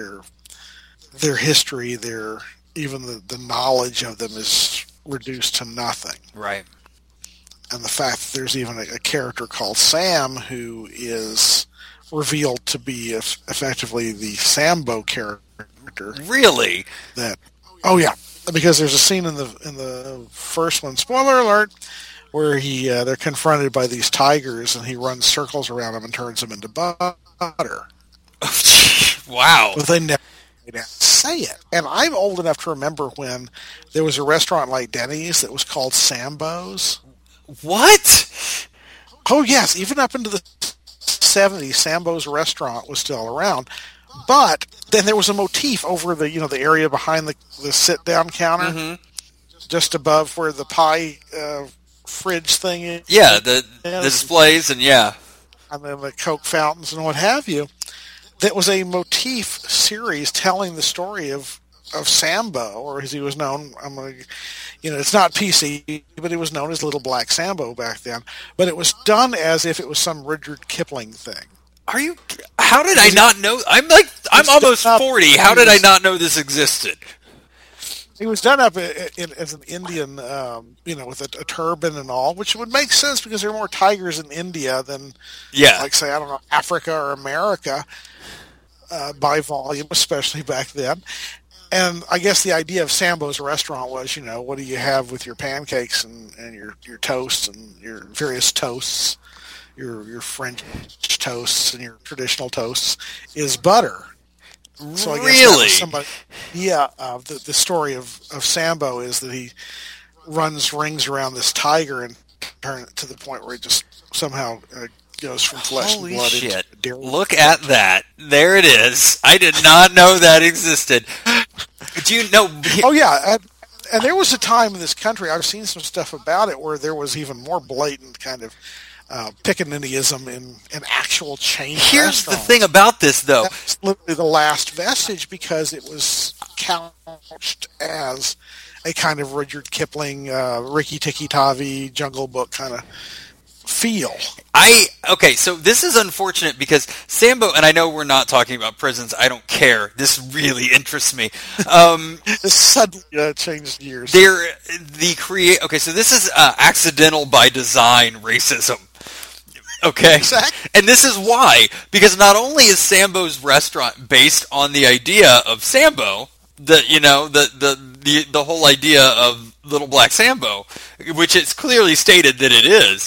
Their history, even the knowledge of them is reduced to nothing. Right. And the fact that there's even a character called Sam who is revealed to be effectively the Sambo character. Really? Oh yeah, because there's a scene in the first one, spoiler alert, where they're confronted by these tigers and he runs circles around them and turns them into butter. Wow. But they never say it. And I'm old enough to remember when there was a restaurant like Denny's that was called Sambo's. What? Oh yes, even up into the 70s, Sambo's restaurant was still around. But then there was a motif over the area behind the sit-down counter, just above where the pie fridge thing is. Yeah, the displays and yeah. And then the Coke fountains and what have you. That was a motif series telling the story of Sambo, or as he was known. It's not PC, but it was known as Little Black Sambo back then. But it was done as if it was some Rudyard Kipling thing. How did I not know? I'm almost 40. How did I not know this existed? He was done up as an Indian, with a turban and all, which would make sense because there are more tigers in India than, like, say, I don't know, Africa or America by volume, especially back then. And I guess the idea of Sambo's restaurant was, what do you have with your pancakes and your toasts and your various toasts? Your French toasts and your traditional toasts is butter. So I guess really? Somebody, the story of Sambo is that he runs rings around this tiger and turns it to the point where he just somehow goes from flesh and blood into dairy. Look at that. There it is. I did not know that existed. Do you know? Oh, yeah. And there was a time in this country, I've seen some stuff about it, where there was even more blatant kind of Pickaninnyism in actual chain Here's restaurants. the thing about this, though. That's literally the last vestige because it was couched as a kind of Rudyard Kipling, Rikki Tikki Tavi, Jungle Book kind of feel. Okay, so this is unfortunate because Sambo, and I know we're not talking about prisons, I don't care. This really interests me. This suddenly changed gears. Okay, so this is accidental by design racism. Okay, exactly. And this is why, because not only is Sambo's restaurant based on the idea of Sambo, the whole idea of Little Black Sambo, which it's clearly stated that it is.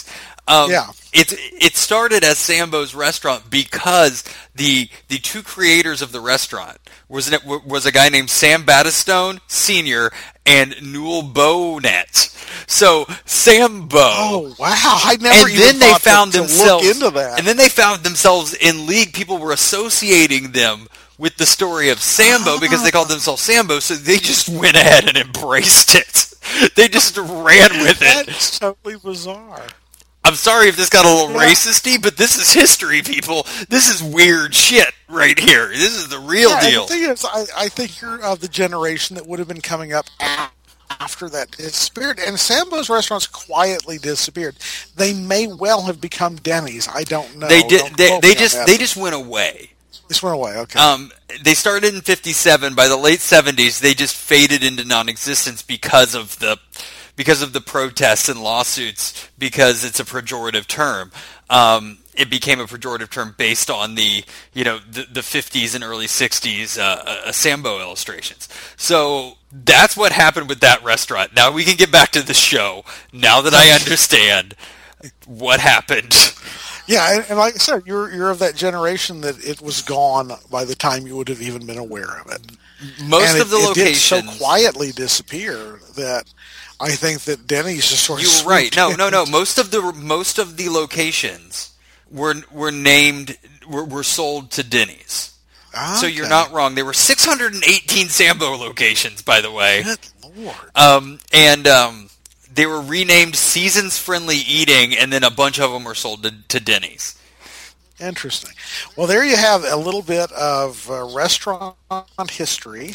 It started as Sambo's restaurant because the two creators of the restaurant was a guy named Sam Battistone Sr. and Newell Bonet. So Sambo. Oh wow! I never even then they thought found to themselves look into that. And then they found themselves in league. People were associating them with the story of Sambo because they called themselves Sambo. So they just went ahead and embraced it. They just ran with it. That's totally bizarre. I'm sorry if this got a little racist-y, but this is history, people. This is weird shit right here. This is the real deal. The thing is, I think you're of the generation that would have been coming up after that disappeared. And Sambo's restaurants quietly disappeared. They may well have become Denny's. I don't know. They did. They just went away. Just went away. Okay. They started in '57. By the late '70s, they just faded into non-existence because of the protests and lawsuits, because it's a pejorative term. It became a pejorative term based on the 50s and early 60s Sambo illustrations. So that's what happened with that restaurant. Now we can get back to the show, now that I understand what happened. Yeah, and like I said, you're of that generation that it was gone by the time you would have even been aware of it. Most of the locations did so quietly disappear that I think that Denny's just sort of. You were right. No. Most of the locations were named were sold to Denny's. Okay. So you're not wrong. There were 618 Sambo locations, by the way. Good Lord. They were renamed Seasons Friendly Eating, and then a bunch of them were sold to Denny's. Interesting. Well, there you have a little bit of restaurant history.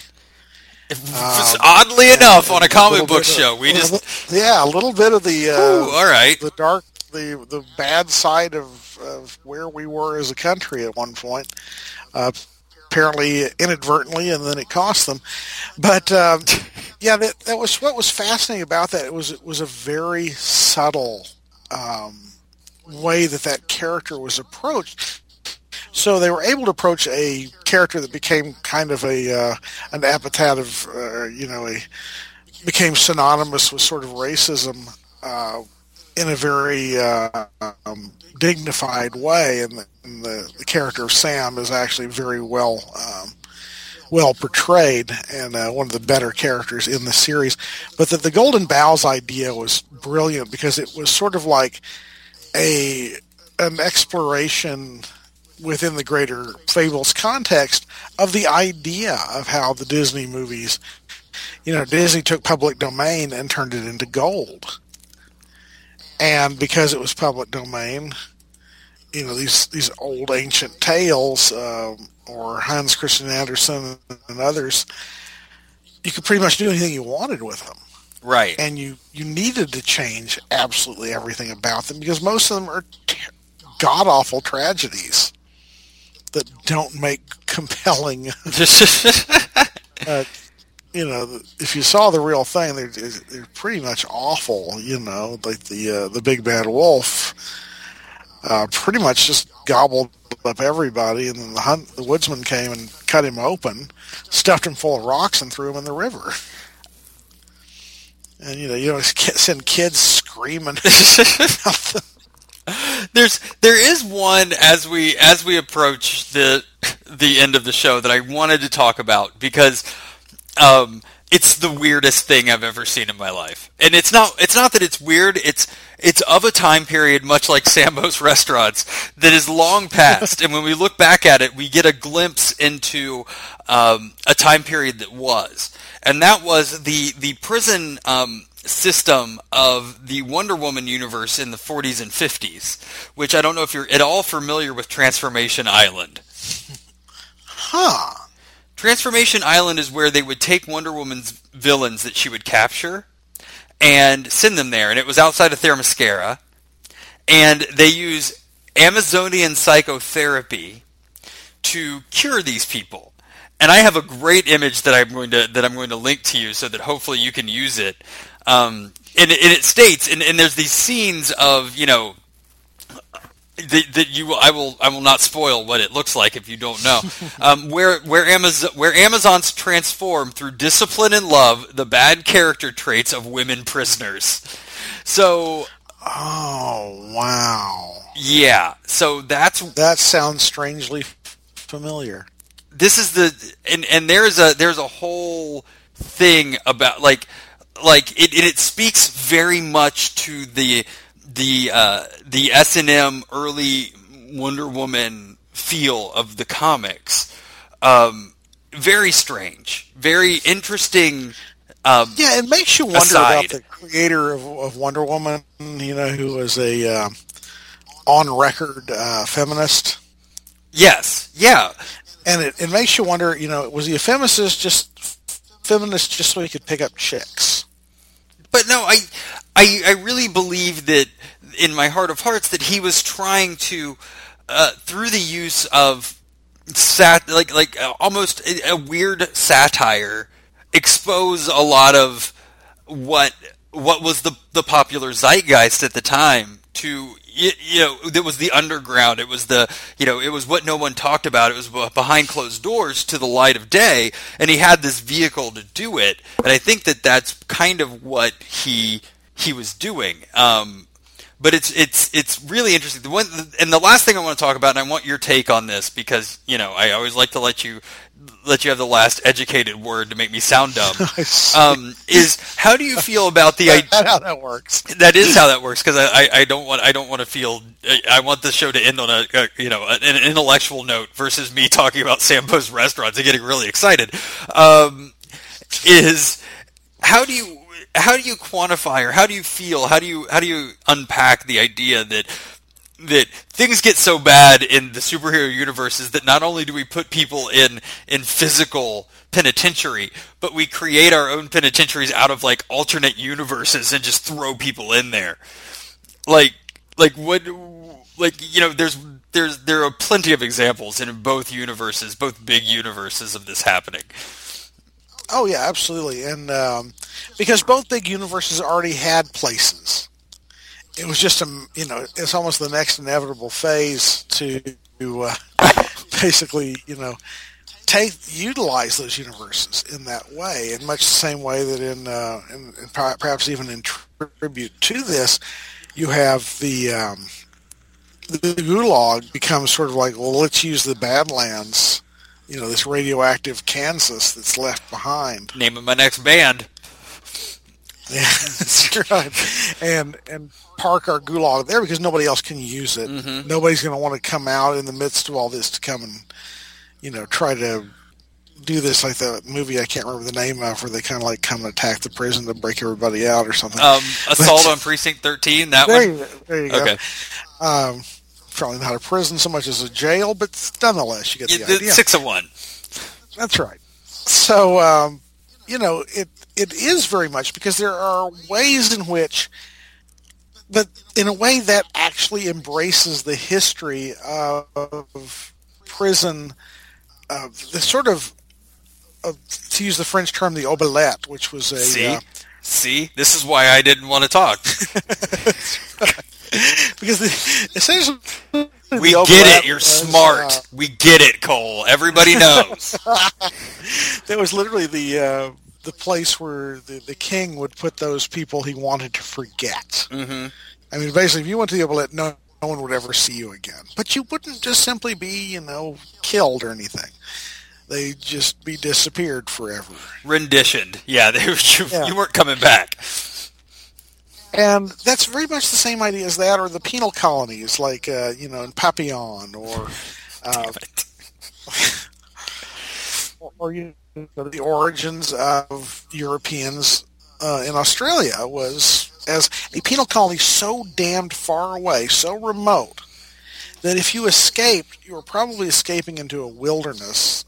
Oddly enough, on a comic book show, we just a little bit of the all right, the dark, the bad side of where we were as a country at one point. Apparently inadvertently, and then it cost them. But that was what was fascinating about that. It was a very subtle way that character was approached. So they were able to approach a character that became kind of an epithet of became synonymous with sort of racism in a very dignified way, and the character of Sam is actually very well portrayed, and one of the better characters in the series. But the Golden Bowels idea was brilliant because it was sort of like an exploration within the greater Fables context of the idea of how the Disney movies, Disney took public domain and turned it into gold. And because it was public domain, these old ancient tales, or Hans Christian Andersen and others, you could pretty much do anything you wanted with them. Right. And you needed to change absolutely everything about them because most of them are god-awful tragedies that don't make compelling. If you saw the real thing, they're pretty much awful. Like the big bad wolf pretty much just gobbled up everybody, and then the woodsman came and cut him open, stuffed him full of rocks, and threw him in the river. And you don't send kids screaming. There is one as we approach the end of the show that I wanted to talk about because it's the weirdest thing I've ever seen in my life. And it's not that it's weird, it's of a time period much like Sambo's Restaurants that is long past. And when we look back at it, we get a glimpse into a time period that was. And that was the prison system of the Wonder Woman universe in the 40s and 50s, which I don't know if you're at all familiar with Transformation Island. Huh. Transformation Island is where they would take Wonder Woman's villains that she would capture and send them there, and it was outside of Themyscira, and they use Amazonian psychotherapy to cure these people. And I have a great image that I'm going to link to you so that hopefully you can use it. And it states, and there's these scenes of, I will not spoil what it looks like if you don't know. Where Amazons transform through discipline and love the bad character traits of women prisoners. So. Oh wow. Yeah. So that sounds strangely familiar. This is and there's a whole thing about like it speaks very much to the S&M early Wonder Woman feel of the comics. Very strange, very interesting. It makes you wonder about the creator of Wonder Woman, who was a on-record feminist. Yes, yeah. And it makes you wonder, was he a feminist just so he could pick up chicks? But no, I really believe that in my heart of hearts that he was trying to, through the use of almost a weird satire, expose a lot of what was the popular zeitgeist at the time to. It was the underground. It was it was what no one talked about. It was behind closed doors to the light of day, and he had this vehicle to do it. And I think that that's kind of what he was doing. but it's really interesting. And the last thing I want to talk about, and I want your take on this because I always like to let you have the last educated word to make me sound dumb. Is how do you feel about the idea? That's how that works. That is how that works because I don't want to feel. I want the show to end on an intellectual note versus me talking about Sampo's restaurants and getting really excited. Is how do you quantify, or how do you feel? How do you unpack the idea that things get so bad in the superhero universes that not only do we put people in physical penitentiary, but we create our own penitentiaries out of like alternate universes and just throw people in there. There are plenty of examples in both universes, both big universes of this happening. Oh yeah, absolutely, and because both big universes already had places, it was just it's almost the next inevitable phase to basically utilize those universes in that way, in much the same way that in perhaps even in tribute to this, you have the Gulag becomes sort of like, well, let's use the Badlands. This radioactive Kansas that's left behind. Name of my next band. Yeah, that's right. And park our Gulag there because nobody else can use it. Mm-hmm. Nobody's going to want to come out in the midst of all this to come and, try to do this like the movie I can't remember the name of, where they kind of like come and attack the prison to break everybody out or something. Assault on Precinct 13, that one? There you go. Okay. Probably not a prison so much as a jail, but nonetheless, you get the idea. 6 of 1. That's right. So, it is very much because there are ways in which, but in a way that actually embraces the history of prison, the sort of, to use the French term, the oubliette, which was a... See? This is why I didn't want to talk. Because essentially... We get it, you're smart. We get it, Cole. Everybody knows. That was literally the place where the king would put those people he wanted to forget. Mm-hmm. I mean, basically, if you went to the oubliette, no one would ever see you again. But you wouldn't just simply be, killed or anything. They'd just be disappeared forever. Renditioned. Yeah, you weren't coming back. And that's very much the same idea as that, or the penal colonies, like, in Papillon, or the origins of Europeans in Australia was as a penal colony so damned far away, so remote, that if you escaped, you were probably escaping into a wilderness.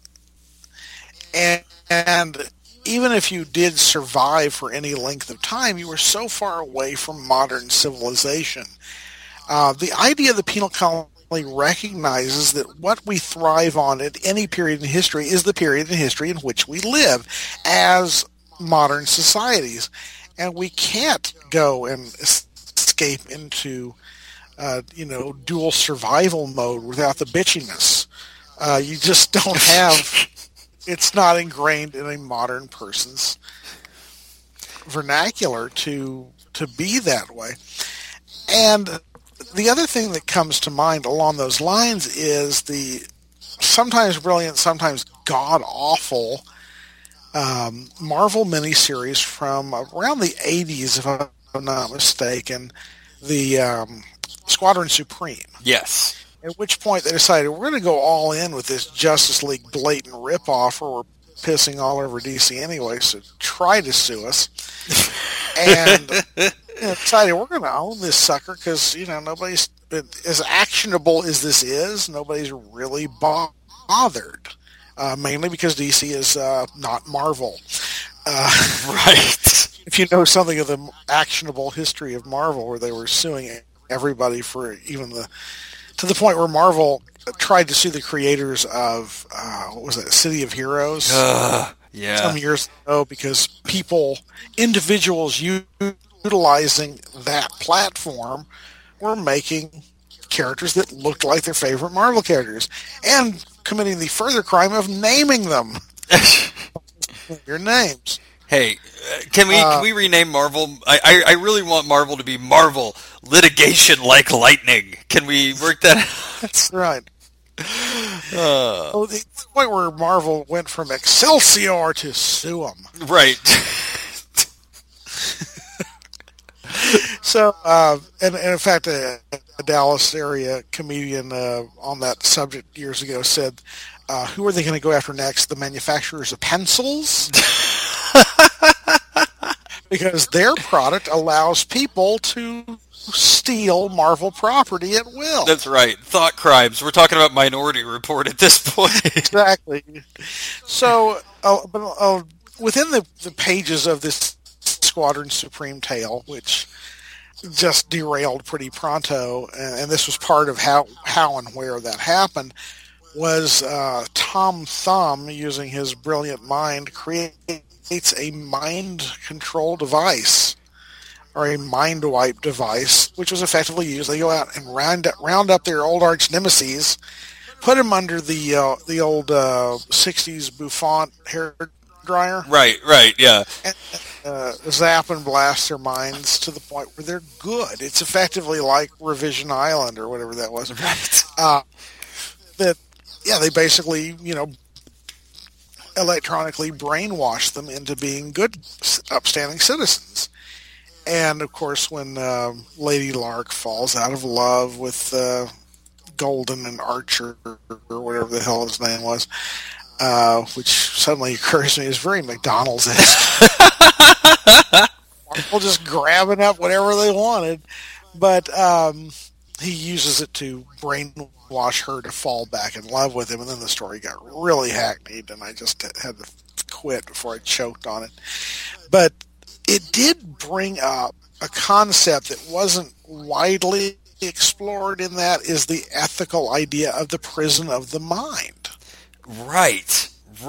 And even if you did survive for any length of time, you were so far away from modern civilization. The idea of the penal colony recognizes that what we thrive on at any period in history is the period in history in which we live as modern societies. And we can't go and escape into, dual survival mode without the bitchiness. You just don't have... It's not ingrained in a modern person's vernacular to be that way. And the other thing that comes to mind along those lines is the sometimes brilliant, sometimes god-awful Marvel miniseries from around the 80s, if I'm not mistaken, the Squadron Supreme. Yes. At which point they decided, we're going to go all in with this Justice League blatant ripoff, or we're pissing all over DC anyway, so try to sue us. And decided, we're going to own this sucker because, nobody's, as actionable as this is, nobody's really bothered. Mainly because DC is not Marvel. Right. If you know something of the actionable history of Marvel, where they were suing everybody for even to the point where Marvel tried to sue the creators of, City of Heroes? Yeah. Some years ago, because individuals utilizing that platform were making characters that looked like their favorite Marvel characters, and committing the further crime of naming them your names. Hey, can we rename Marvel? I really want Marvel to be Marvel Litigation Like Lightning. Can we work that out? That's right. The point where Marvel went from Excelsior to Suum. Right. So, and in fact, a Dallas area comedian on that subject years ago said, who are they going to go after next? The manufacturers of pencils? Because their product allows people to steal Marvel property at will. That's right. Thought crimes. We're talking about Minority Report at this point. Exactly. So, within the pages of this Squadron Supreme tale, which just derailed pretty pronto, and this was part of how and where that happened, was Tom Thumb, using his brilliant mind, creates a mind control device, or a mind wipe device, which was effectively used. They go out and round up their old arch nemesis, put them under the old 60s bouffant hair dryer. Right, yeah. And zap and blast their minds to the point where they're good. It's effectively like Revision Island or whatever that was. Right. They basically, electronically brainwash them into being good, upstanding citizens. And, of course, when Lady Lark falls out of love with Golden and Archer, or whatever the hell his name was, which suddenly occurs to me is very McDonald's-esque. People just grabbing up whatever they wanted. But he uses it to brainwash her to fall back in love with him, and then the story got really hackneyed, and I just had to quit before I choked on it. But it did bring up a concept that wasn't widely explored in that, is the ethical idea of the prison of the mind. Right.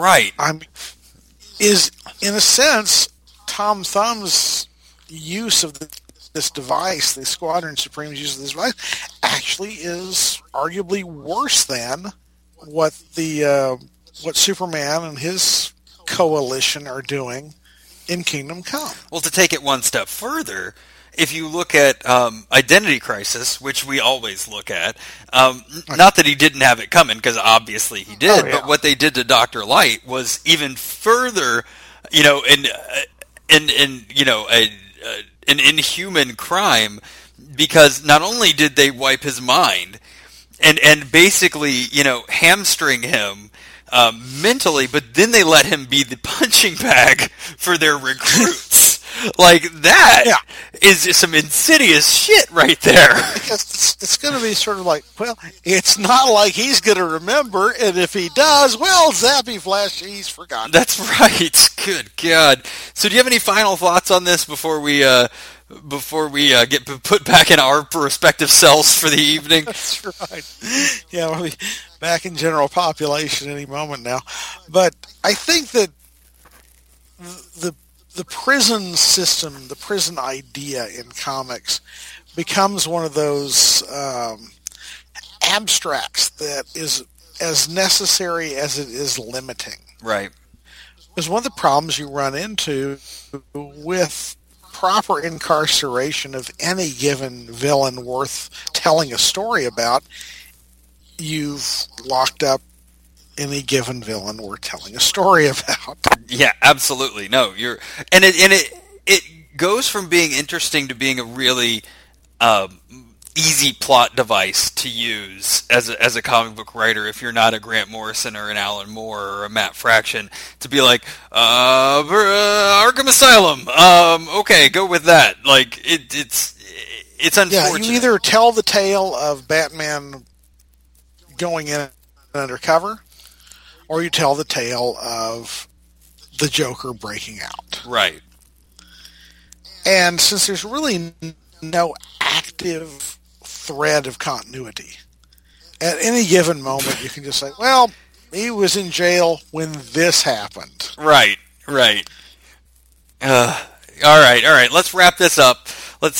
Is, in a sense, Tom Thumb's use of this device, the Squadron Supreme's use of this device, actually is arguably worse than what Superman and his coalition are doing in Kingdom Come. Well, to take it one step further, if you look at Identity Crisis, which we always look at, not that he didn't have it coming, because obviously he did, but what they did to Dr. Light was even further, an inhuman crime, because not only did they wipe his mind and basically, hamstring him mentally, but then they let him be the punching bag for their recruits. Like, that is just some insidious shit right there. Because it's going to be sort of like, well, it's not like he's going to remember, and if he does, well, Zappy Flash, he's forgotten. That's right. Good God. So do you have any final thoughts on this before we get put back in our respective cells for the evening? That's right. Yeah, we'll be back in general population any moment now. But I think that the prison system, the prison idea in comics, becomes one of those abstracts that is as necessary as it is limiting. Right. Because one of the problems you run into with proper incarceration of any given villain worth telling a story about, you've locked up any given villain worth telling a story about. Yeah, absolutely. No, it goes from being interesting to being a really easy plot device to use as a comic book writer if you're not a Grant Morrison or an Alan Moore or a Matt Fraction, to be like, Arkham Asylum, okay, go with that. Like, it's unfortunate. Yeah, you either tell the tale of Batman going in undercover, or you tell the tale of the Joker breaking out. Right. And since there's really no active thread of continuity, at any given moment you can just say, well, he was in jail when this happened. Right. All right. Let's wrap this up. Let's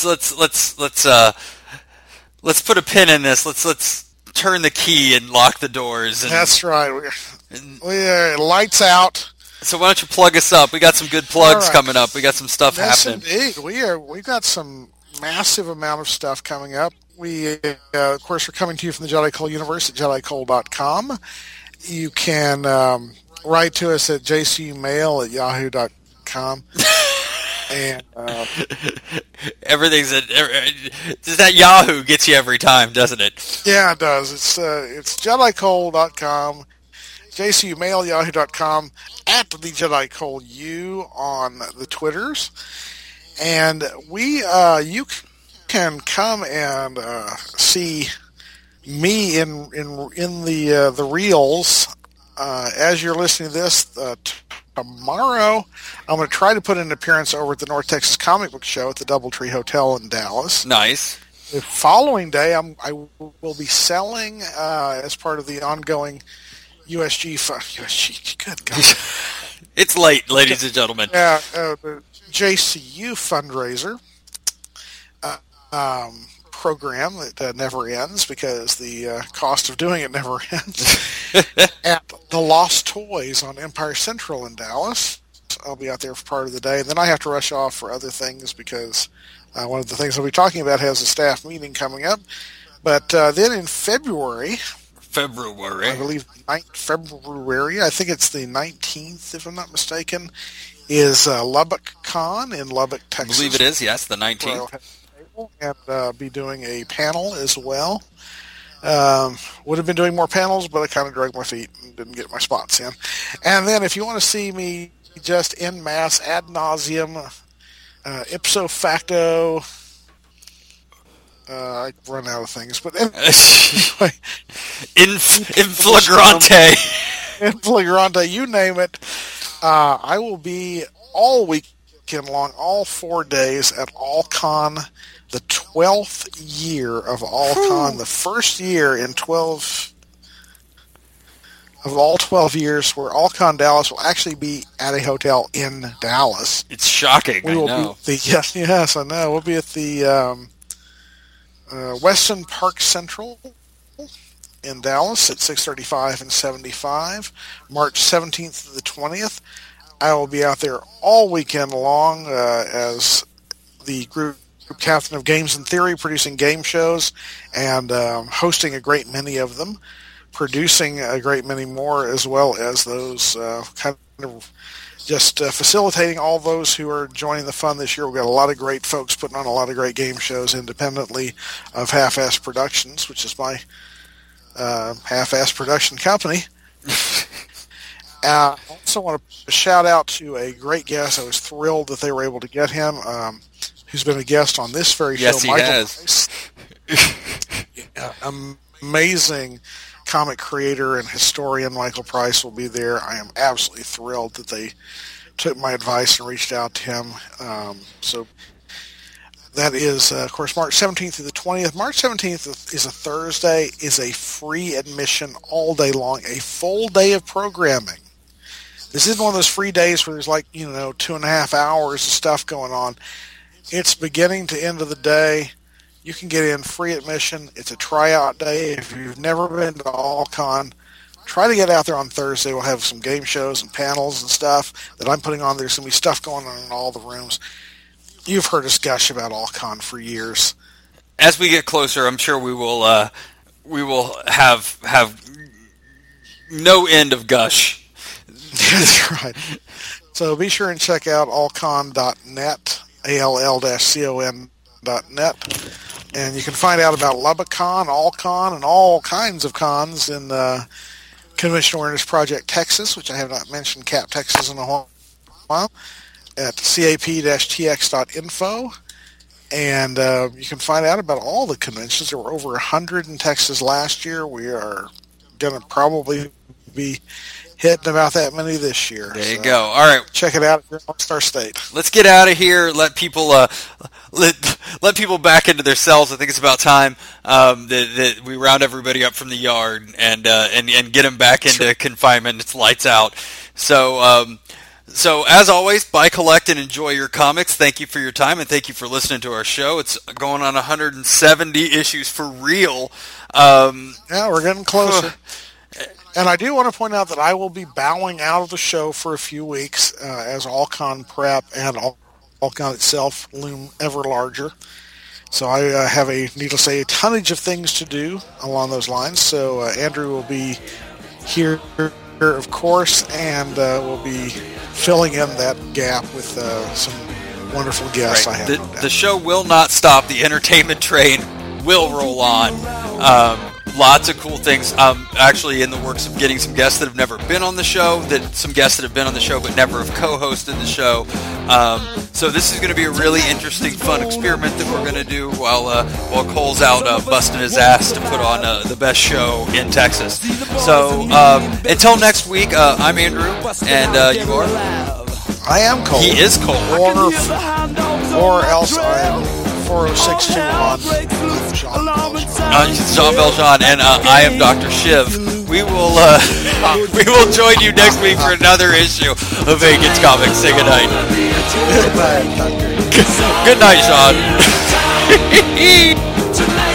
put a pin in this. Let's turn the key and lock the doors. And, that's right. We are lights out. So why don't you plug us up? We got some good plugs All right. coming up. We got some stuff Yes, happening. indeed. We've got some massive amount of stuff coming up. We, of course, are coming to you from the Jedi Cole universe at JediCole.com. You can write to us at jcumail@yahoo.com. And Everything's just that Yahoo gets you every time, doesn't it? yeah, it does. It's JediCole.com, jcumail@yahoo.com, at the Jedi Cole U on the Twitters, and you can come and see me in the reels as you're listening to this. Tomorrow, I'm going to try to put in an appearance over at the North Texas Comic Book Show at the Doubletree Hotel in Dallas. Nice. The following day, I will be selling as part of the ongoing USG. Good God! It's late, ladies and gentlemen. Yeah, the JCU fundraiser program that never ends because the cost of doing it never ends. At the Lost Toys on Empire Central in Dallas. I'll be out there for part of the day. And then I have to rush off for other things because one of the things I'll be talking about has a staff meeting coming up. But then in February, I believe 9th February, I think it's the 19th, if I'm not mistaken, is Lubbock Con in Lubbock, Texas. I believe it is, yes, the 19th. And be doing a panel as well. Would have been doing more panels, but I kind of dragged my feet and didn't get my spots in. And then if you want to see me just en masse, ad nauseum, ipso facto, I run out of things, but anyway. in flagrante. In flagrante, you name it. I will be all weekend long, all 4 days at AllCon, the 12th year of AllCon, the first year in 12 of all 12 years where AllCon Dallas will actually be at a hotel in Dallas. It's shocking, We will I know. be yes, I know. We'll be at the Weston Park Central in Dallas at 635 and 75, March 17th to the 20th. I will be out there all weekend long as the group captain of Games in Theory, producing game shows and hosting a great many of them, producing a great many more, as well as those kind of just facilitating all those who are joining the fun this year. We've got a lot of great folks putting on a lot of great game shows independently of Half-Ass Productions, which is my half-ass production company. I also want to shout out to a great guest. I was thrilled that they were able to get him, who's been a guest on this very Yes, show, he Michael has. Price. Amazing comic creator and historian Michael Price will be there. I am absolutely thrilled that they took my advice and reached out to him. So that is, of course, March 17th through the 20th. March 17th is a Thursday, is a free admission all day long, a full day of programming. This isn't one of those free days where there's 2.5 hours of stuff going on. It's beginning to end of the day. You can get in free admission. It's a tryout day. If you've never been to AllCon, try to get out there on Thursday. We'll have some game shows and panels and stuff that I'm putting on. There's going to be stuff going on in all the rooms. You've heard us gush about AllCon for years. As we get closer, I'm sure we will have no end of gush. That's right. So be sure and check out allcon.net, all-con.net, and you can find out about LubbockCon, AllCon, and all kinds of cons in Convention Awareness Project Texas, which I have not mentioned Cap Texas in a while, at cap-tx.info. And you can find out about all the conventions. There were over 100 in Texas last year. We are going to probably be hitting about that many this year. There you go. All right, check it out at your Star State. Let's get out of here. Let people let people back into their cells. I think it's about time that we round everybody up from the yard and get them back into confinement. It's lights out. So as always, buy, collect, and enjoy your comics. Thank you for your time, and thank you for listening to our show. It's going on 170 issues for real. Yeah, we're getting closer. And I do want to point out that I will be bowing out of the show for a few weeks as Alcon Prep and Alcon itself loom ever larger. So I have needless to say, a tonnage of things to do along those lines. So Andrew will be here, of course, and will be filling in that gap with some wonderful guests I have. The show will not stop. The entertainment train will roll on. Lots of cool things. Actually in the works of getting some guests that have never been on the show, some guests that have been on the show but never have co-hosted the show. So this is going to be a really interesting, fun experiment that we're going to do while Cole's out busting his ass to put on the best show in Texas. So until next week, I'm Andrew, and you are? I am Cole. He is Cole. Or else I'm 40621. Jean Valjean, and I am Dr. Shiv. We will join you next week for another issue of Vegas Comics. Say goodnight. Good night, Doctor. Good night, Sean.